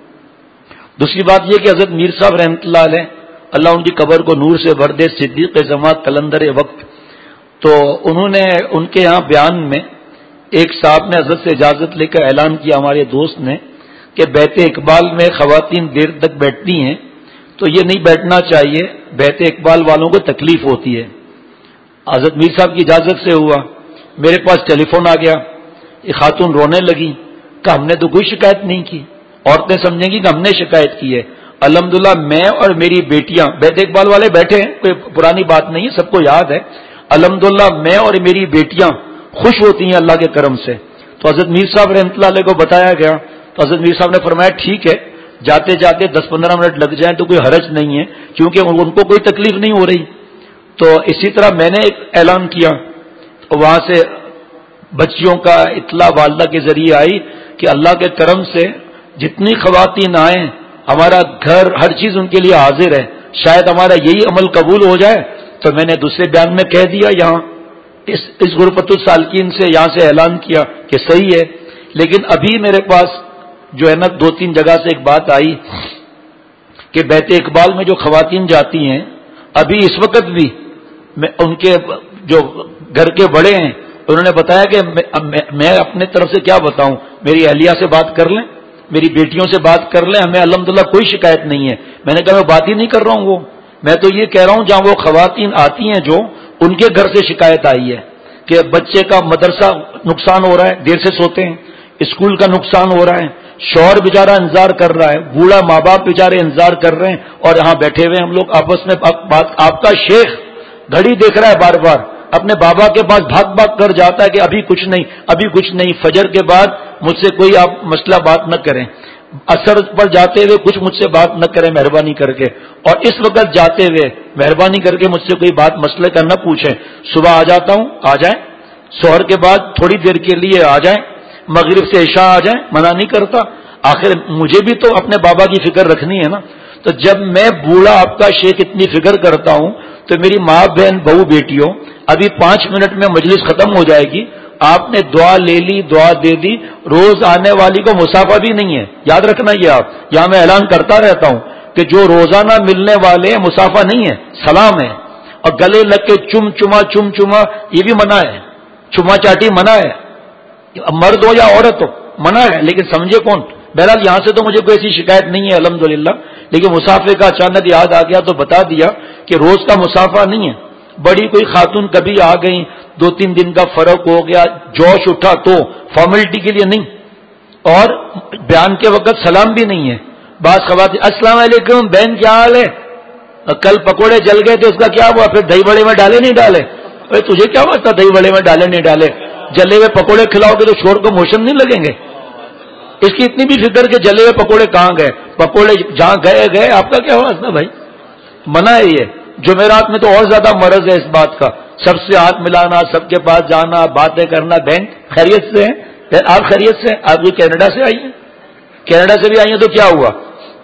دوسری بات یہ کہ حضرت میر صاحب رحمۃ اللہ علیہ، اللہ ان کی قبر کو نور سے بھر دے، صدیق زماں قلندر وقت، تو انہوں نے ان کے یہاں بیان میں ایک صاحب نے حضرت سے اجازت لے کر اعلان کیا، ہمارے دوست نے، کہ بیت اقبال میں خواتین دیر تک بیٹھتی ہیں تو یہ نہیں بیٹھنا چاہیے، بیت اقبال والوں کو تکلیف ہوتی ہے. حضرت میر صاحب کی اجازت سے ہوا. میرے پاس ٹیلی فون آ گیا، یہ خاتون رونے لگی کہ ہم نے تو کوئی شکایت نہیں کی. عورتیں سمجھیں گی کہ ہم نے شکایت کی ہے. الحمدللہ میں اور میری بیٹیاں، بیت اقبال والے بیٹھے ہیں، کوئی پرانی بات نہیں ہے، سب کو یاد ہے. الحمدللہ میں اور میری بیٹیاں خوش ہوتی ہیں اللہ کے کرم سے. تو حضرت میر صاحب رحمۃ اللہ علیہ کو بتایا گیا تو حضرت میر صاحب نے فرمایا ٹھیک ہے، جاتے جاتے 10-15 منٹ لگ جائیں تو کوئی حرج نہیں ہے، کیونکہ ان کو کوئی تکلیف نہیں ہو رہی. تو اسی طرح میں نے ایک اعلان کیا، تو وہاں سے بچیوں کا اطلاع والدہ کے ذریعے آئی کہ اللہ کے کرم سے جتنی خواتین آئیں، ہمارا گھر ہر چیز ان کے لیے حاضر ہے. شاید ہمارا یہی عمل قبول ہو جائے. تو میں نے دوسرے بیان میں کہہ دیا، یہاں اس غرفت السالکین سے یہاں سے اعلان کیا کہ صحیح ہے. لیکن ابھی میرے پاس جو ہے نا 2-3 جگہ سے ایک بات آئی کہ بیت اقبال میں جو خواتین جاتی ہیں، ابھی اس وقت بھی ان کے جو گھر کے بڑے ہیں انہوں نے بتایا کہ میں اپنے طرف سے کیا بتاؤں، میری اہلیہ سے بات کر لیں، میری بیٹیوں سے بات کر لیں، ہمیں الحمدللہ کوئی شکایت نہیں ہے. میں نے کہا میں بات ہی نہیں کر رہا ہوں، میں تو یہ کہہ رہا ہوں جہاں وہ خواتین آتی ہیں جو ان کے گھر سے شکایت آئی ہے کہ بچے کا مدرسہ نقصان ہو رہا ہے، دیر سے سوتے ہیں، اسکول کا نقصان ہو رہا ہے، شوہر بیچارہ انتظار کر رہا ہے، بوڑھا ماں باپ بیچارے انتظار کر رہے ہیں، اور یہاں بیٹھے ہوئے ہم لوگ آپس میں بات. آپ کا شیخ گھڑی دیکھ رہا ہے، بار بار اپنے بابا کے پاس بھاگ بھاگ کر جاتا ہے کہ ابھی کچھ نہیں، ابھی کچھ نہیں. فجر کے بعد مجھ سے کوئی آپ مسئلہ بات نہ کریں، اثر پر جاتے ہوئے کچھ مجھ سے بات نہ کریں مہربانی کر کے، اور اس وقت جاتے ہوئے مہربانی کر کے مجھ سے کوئی بات مسئلے کا نہ پوچھیں. صبح آ جاتا ہوں، آ جائیں، سحر کے بعد تھوڑی دیر کے لیے آ جائیں، مغرب سے عشاء آ جائیں، منع نہیں کرتا. آخر مجھے بھی تو اپنے بابا کی فکر رکھنی ہے نا. تو جب میں بوڑھا آپ کا شیخ اتنی فکر کرتا ہوں تو میری ماں بہن بہو بیٹیوں ابھی 5 منٹ میں مجلس ختم ہو جائے گی. آپ نے دعا لے لی, دعا دے دی. روز آنے والی کو مسافہ بھی نہیں ہے, یاد رکھنا یہ آپ. یہاں میں اعلان کرتا رہتا ہوں کہ جو روزانہ ملنے والے ہیں مسافہ نہیں ہے, سلام ہے. اور گلے لگ کے چم چما یہ بھی منع ہے. چما چاٹی منع ہے, مرد ہو یا عورت ہو منع ہے. لیکن سمجھے کون؟ بہرحال یہاں سے تو مجھے کوئی ایسی شکایت نہیں ہے الحمدللہ. لیکن مسافے کا اچانک یاد آ گیا تو بتا دیا کہ روز کا مسافہ نہیں ہے. بڑی کوئی خاتون کبھی آ گئی, 2-3 دن کا فرق ہو گیا, جوش اٹھا تو فارملٹی کے لیے نہیں. اور بیان کے وقت سلام بھی نہیں ہے. بعض خواتین السلام علیکم بہن کیا حال ہے, کل پکوڑے جل گئے تھے اس کا کیا ہوا, پھر دہی بڑے میں ڈالے نہیں ڈالے. ارے تجھے کیا واسطہ دہی بڑے میں ڈالے نہیں ڈالے, جلے ہوئے پکوڑے کھلاؤ گے تو شور کو موشن نہیں لگیں گے. اس کی اتنی بھی فکر کہ جلے ہوئے پکوڑے کہاں گئے, پکوڑے جہاں گئے آپ کا کیا واسطہ بھائی. منع ہے یہ. جمعرات میں تو اور زیادہ مرض ہے اس بات کا, سب سے ہاتھ ملانا, سب کے پاس جانا, باتیں کرنا. بہن خیریت سے ہیں, آپ خیریت سے ہیں؟ آپ بھی کینیڈا سے آئی ہیں, کینیڈا سے بھی آئی ہیں تو کیا ہوا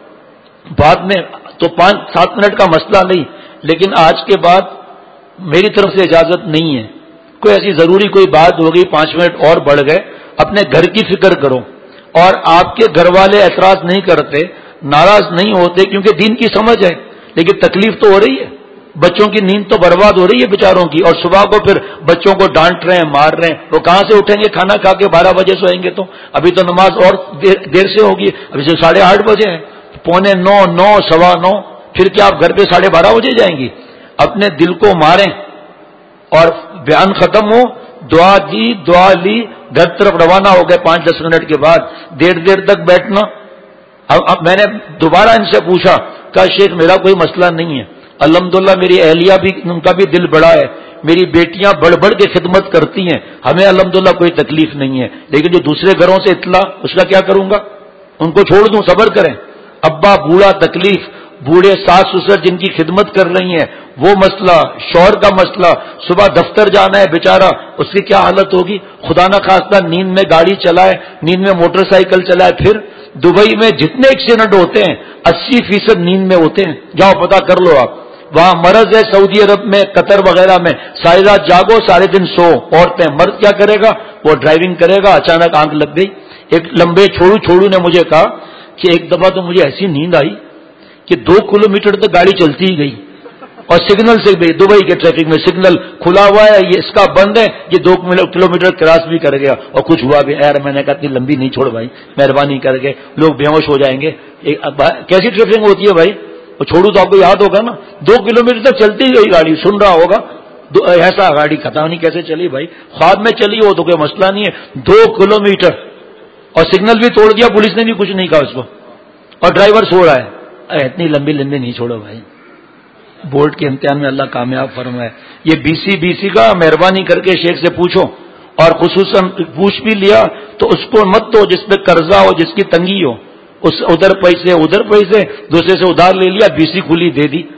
بعد میں تو 5-7 منٹ کا مسئلہ نہیں. لیکن آج کے بعد میری طرف سے اجازت نہیں ہے. کوئی ایسی ضروری کوئی بات ہوگی 5 منٹ اور بڑھ گئے, اپنے گھر کی فکر کرو. اور آپ کے گھر والے اعتراض نہیں کرتے, ناراض نہیں ہوتے کیونکہ دین کی سمجھ ہے. لیکن تکلیف تو ہو رہی ہے, بچوں کی نیند تو برباد ہو رہی ہے بیچاروں کی. اور صبح کو پھر بچوں کو ڈانٹ رہے ہیں, مار رہے ہیں. وہ کہاں سے اٹھیں گے کھانا کھا کے 12 بجے سوئیں گے؟ تو ابھی تو نماز اور دیر سے ہوگی, ابھی سے 8:30 بجے ہیں, 8:45, 9, 9:15. پھر کیا آپ گھر پہ 12:30 بجے جائیں گی؟ اپنے دل کو ماریں. اور بیان ختم ہو, دعا دی, دعا لی, گھر طرف روانہ ہو گئے. 5-10 منٹ کے بعد دیر تک بیٹھنا. اب میں نے دوبارہ ان سے پوچھا, کہا شیخ میرا کوئی مسئلہ نہیں ہے, الحمدللہ میری اہلیہ بھی, ان کا بھی دل بڑا ہے, میری بیٹیاں بڑھ کے خدمت کرتی ہیں, ہمیں الحمدللہ کوئی تکلیف نہیں ہے. لیکن جو دوسرے گھروں سے اطلاع, اس کا کیا کروں گا؟ ان کو چھوڑ دوں؟ صبر کریں. ابا بوڑھا تکلیف, بوڑھے ساس سسر جن کی خدمت کر رہی ہیں وہ مسئلہ, شوہر کا مسئلہ, صبح دفتر جانا ہے بیچارہ, اس کی کیا حالت ہوگی. خدا نہ خواستہ نیند میں گاڑی چلائے, نیند میں موٹر سائیکل چلائے. پھر دبئی میں جتنے ایکسیڈنٹ ہوتے ہیں 80% نیند میں ہوتے ہیں. جاؤ پتا کر لو آپ, وہاں مرض ہے. سعودی عرب میں, قطر وغیرہ میں ساری رات جاگو, سارے دن سو. عورتیں, مرد کیا کرے گا؟ وہ ڈرائیونگ کرے گا, اچانک آنکھ لگ گئی. ایک لمبے چھوڑو نے مجھے کہا کہ ایک دفعہ تو مجھے ایسی نیند آئی کہ 2 کلومیٹر تک گاڑی چلتی ہی گئی, اور سگنل سے بھی, دبئی کے ٹریفک میں سگنل کھلا ہوا ہے, یہ اس کا بند ہے, یہ 2 کلومیٹر کراس بھی کر گیا اور کچھ ہوا بھی. یار میں نے کہا اتنی لمبی نہیں چھوڑ بھائی, مہربانی کر کے, لوگ بے ہوش ہو جائیں گے. کیسی ٹریفک ہوتی ہے بھائی, وہ چھوڑو تو آپ کو یاد ہوگا نا, 2 کلومیٹر تک چلتی گئی گاڑی, سن رہا ہوگا. ایسا گاڑی پتہ نہیں کیسے چلی بھائی, خواب میں چلی ہو تو کوئی مسئلہ نہیں ہے. 2 کلومیٹر, اور سگنل بھی توڑ دیا, پولیس نے بھی کچھ نہیں کہا اس کو, اور ڈرائیور سو رہا ہے. اتنی لمبی نہیں چھوڑو بھائی. بورڈ کے امتحان میں اللہ کامیاب فرمائے. یہ بی سی کا مہربانی کر کے شیخ سے پوچھو, اور خصوصاً پوچھ بھی لیا تو اس کو مت دو جس پہ قرضہ ہو, جس کی تنگی ہو. اس ادھر پیسے دوسرے سے ادھار لے لیا, BC کھلی دے دی.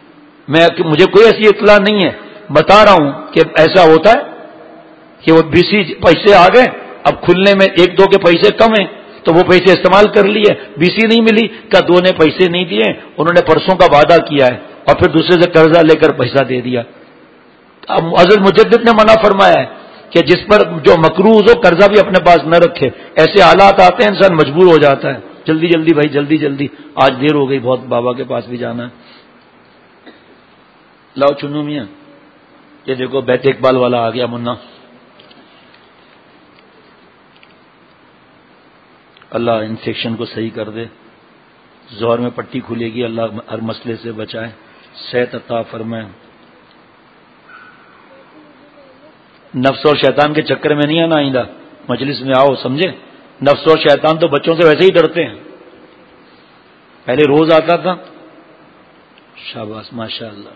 مجھے کوئی ایسی اطلاع نہیں ہے, بتا رہا ہوں کہ ایسا ہوتا ہے کہ وہ BC پیسے آ گئے, اب کھلنے میں 1-2 کے پیسے کم ہیں تو وہ پیسے استعمال کر لیے. BC نہیں ملی, کیا 2 نے پیسے نہیں دیے, انہوں نے پرسوں کا وعدہ کیا ہے اور پھر دوسرے سے قرضہ لے کر پیسہ دے دیا. اب حضرت مجدد نے منع فرمایا ہے کہ جس پر جو مقروض ہو قرضہ بھی اپنے پاس نہ رکھے. ایسے حالات آتے ہیں انسان مجبور ہو جاتا ہے. جلدی بھائی, جلدی, آج دیر ہو گئی بہت, بابا کے پاس بھی جانا ہے. لاؤ چنو میاں, یہ دیکھو بیت اقبال والا آ گیا منا. اللہ انفیکشن کو صحیح کر دے, زور میں پٹی کھلے گی, اللہ ہر مسئلے سے بچائے, صحت عطا فرمائے. نفس اور شیطان کے چکر میں نہیں آنا آئندہ, مجلس میں آؤ, سمجھے. نفس اور شیطان تو بچوں سے ویسے ہی ڈرتے ہیں. پہلے روز آتا تھا, شاباش ماشاء اللہ.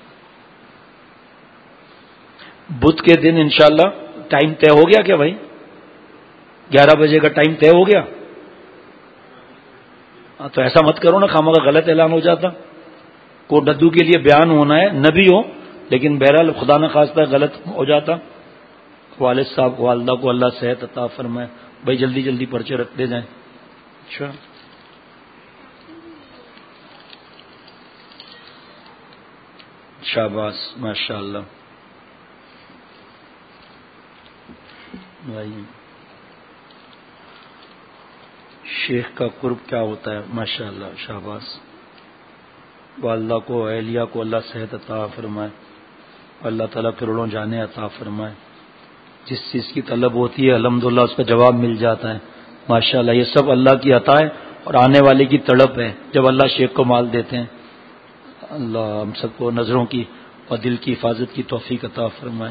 بدھ کے دن انشاءاللہ ٹائم طے ہو گیا کیا بھائی؟ 11 بجے کا ٹائم طے ہو گیا؟ تو ایسا مت کرو نا, خامہ کا غلط اعلان ہو جاتا. کو ندو کے لیے بیان ہونا ہے, نبی ہو, لیکن بہرحال خدا نہ خواستہ غلط ہو جاتا. والد صاحب والدہ کو اللہ صحت عطا فرمائے. بھائی جلدی پرچے رکھتے جائیں. اچھا شاباش ماشاء اللہ بھائی. شیخ کا قرب کیا ہوتا ہے؟ ماشاء اللہ شاباش. والدہ کو اہلیہ کو اللہ صحت عطا فرمائے، اللہ تعالیٰ کروڑوں جانے عطا فرمائے. جس چیز کی طلب ہوتی ہے الحمدللہ اس کا جواب مل جاتا ہے. ماشاءاللہ یہ سب اللہ کی عطا ہے اور آنے والے کی تڑپ ہے جب اللہ شیخ کو مال دیتے ہیں. اللہ ہم سب کو نظروں کی اور دل کی حفاظت کی توفیق عطا فرمائے.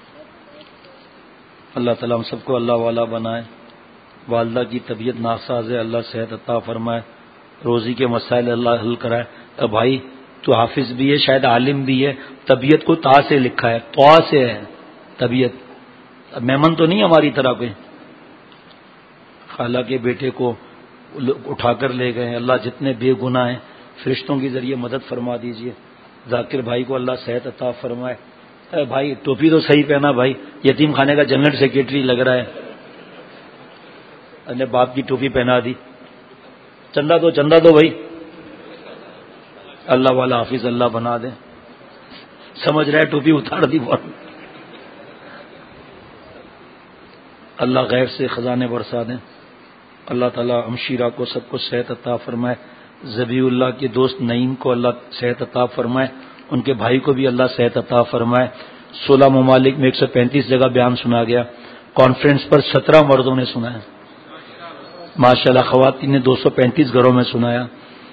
اللہ تعالیٰ ہم سب کو اللہ والا بنائے. والدہ کی طبیعت ناساز ہے، اللہ صحت عطا فرمائے. روزی کے مسائل اللہ حل کرائے. بھائی تو حافظ بھی ہے، شاید عالم بھی ہے، طبیعت کو تا سے لکھا ہے، طوا سے ہے طبیعت. میمن تو نہیں ہماری طرح پہ. خالہ کے بیٹے کو اٹھا کر لے گئے. اللہ جتنے بے گناہ ہیں فرشتوں کے ذریعے مدد فرما دیجئے. ذاکر بھائی کو اللہ صحت عطا فرمائے. بھائی ٹوپی تو صحیح پہنا بھائی، یتیم خانے کا جنرل سیکرٹری لگ رہا ہے. نے باپ کی ٹوپی پہنا دی. چندہ دو بھائی. اللہ والا حافظ اللہ بنا دے. سمجھ رہے ٹوپی اتار دی بہت. اللہ غیر سے خزانے برسا دیں. اللہ تعالیٰ ہمشیرہ کو سب کو صحت عطا فرمائے. ذبی اللہ کے دوست نعیم کو اللہ صحت عطا فرمائے. ان کے بھائی کو بھی اللہ صحت عطا فرمائے. 16 ممالک میں 135 جگہ بیان سنا گیا. کانفرنس پر 17 مردوں نے سنا ہے. ماشاءاللہ خواتین نے 235 گھروں میں سنایا.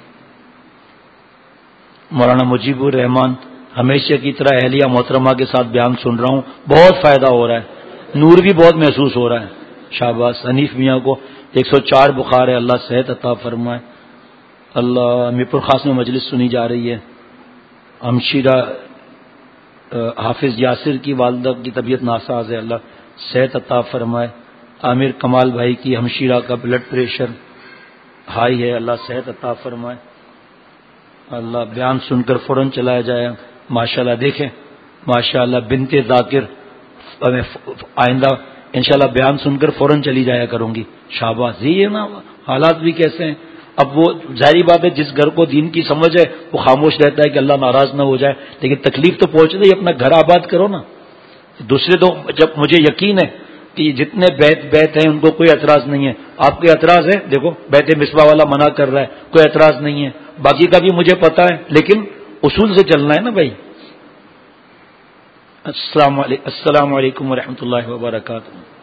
مولانا مجیب الرحمان ہمیشہ کی طرح اہلیہ محترمہ کے ساتھ بیان سن رہا ہوں، بہت فائدہ ہو رہا ہے، نور بھی بہت محسوس ہو رہا ہے. شاباش. حنیف میاں کو 104 بخار ہے، اللہ صحت عطا فرمائے. اللہ میرپور خاص میں مجلس سنی جا رہی ہے. ہمشیرہ حافظ یاسر کی والدہ کی طبیعت ناساز ہے، اللہ صحت عطا فرمائے. عامر کمال بھائی کی ہمشیرہ کا بلڈ پریشر ہائی ہے، اللہ صحت عطا فرمائے. اللہ بیان سن کر فوراً چلایا جائے. ماشاءاللہ دیکھیں ماشاءاللہ بنت ذاکر آئندہ انشاءاللہ بیان سن کر فوراً چلی جایا کروں گی. شاباش. یہ نا حالات بھی کیسے ہیں. اب وہ ظاہری بات ہے جس گھر کو دین کی سمجھ ہے وہ خاموش رہتا ہے کہ اللہ ناراض نہ ہو جائے، لیکن تکلیف تو پہنچ رہی ہے. اپنا گھر آباد کرو نا. دوسرے تو جب مجھے یقین ہے کہ جتنے بیت ہیں ان کو کوئی اعتراض نہیں ہے. آپ کے اعتراض ہے، دیکھو بیت مصباح والا منع کر رہا ہے، کوئی اعتراض نہیں ہے. باقی کا بھی مجھے پتا ہے لیکن اصول سے چلنا ہے نا بھائی. السلام علیکم ورحمۃ اللہ وبرکاتہ.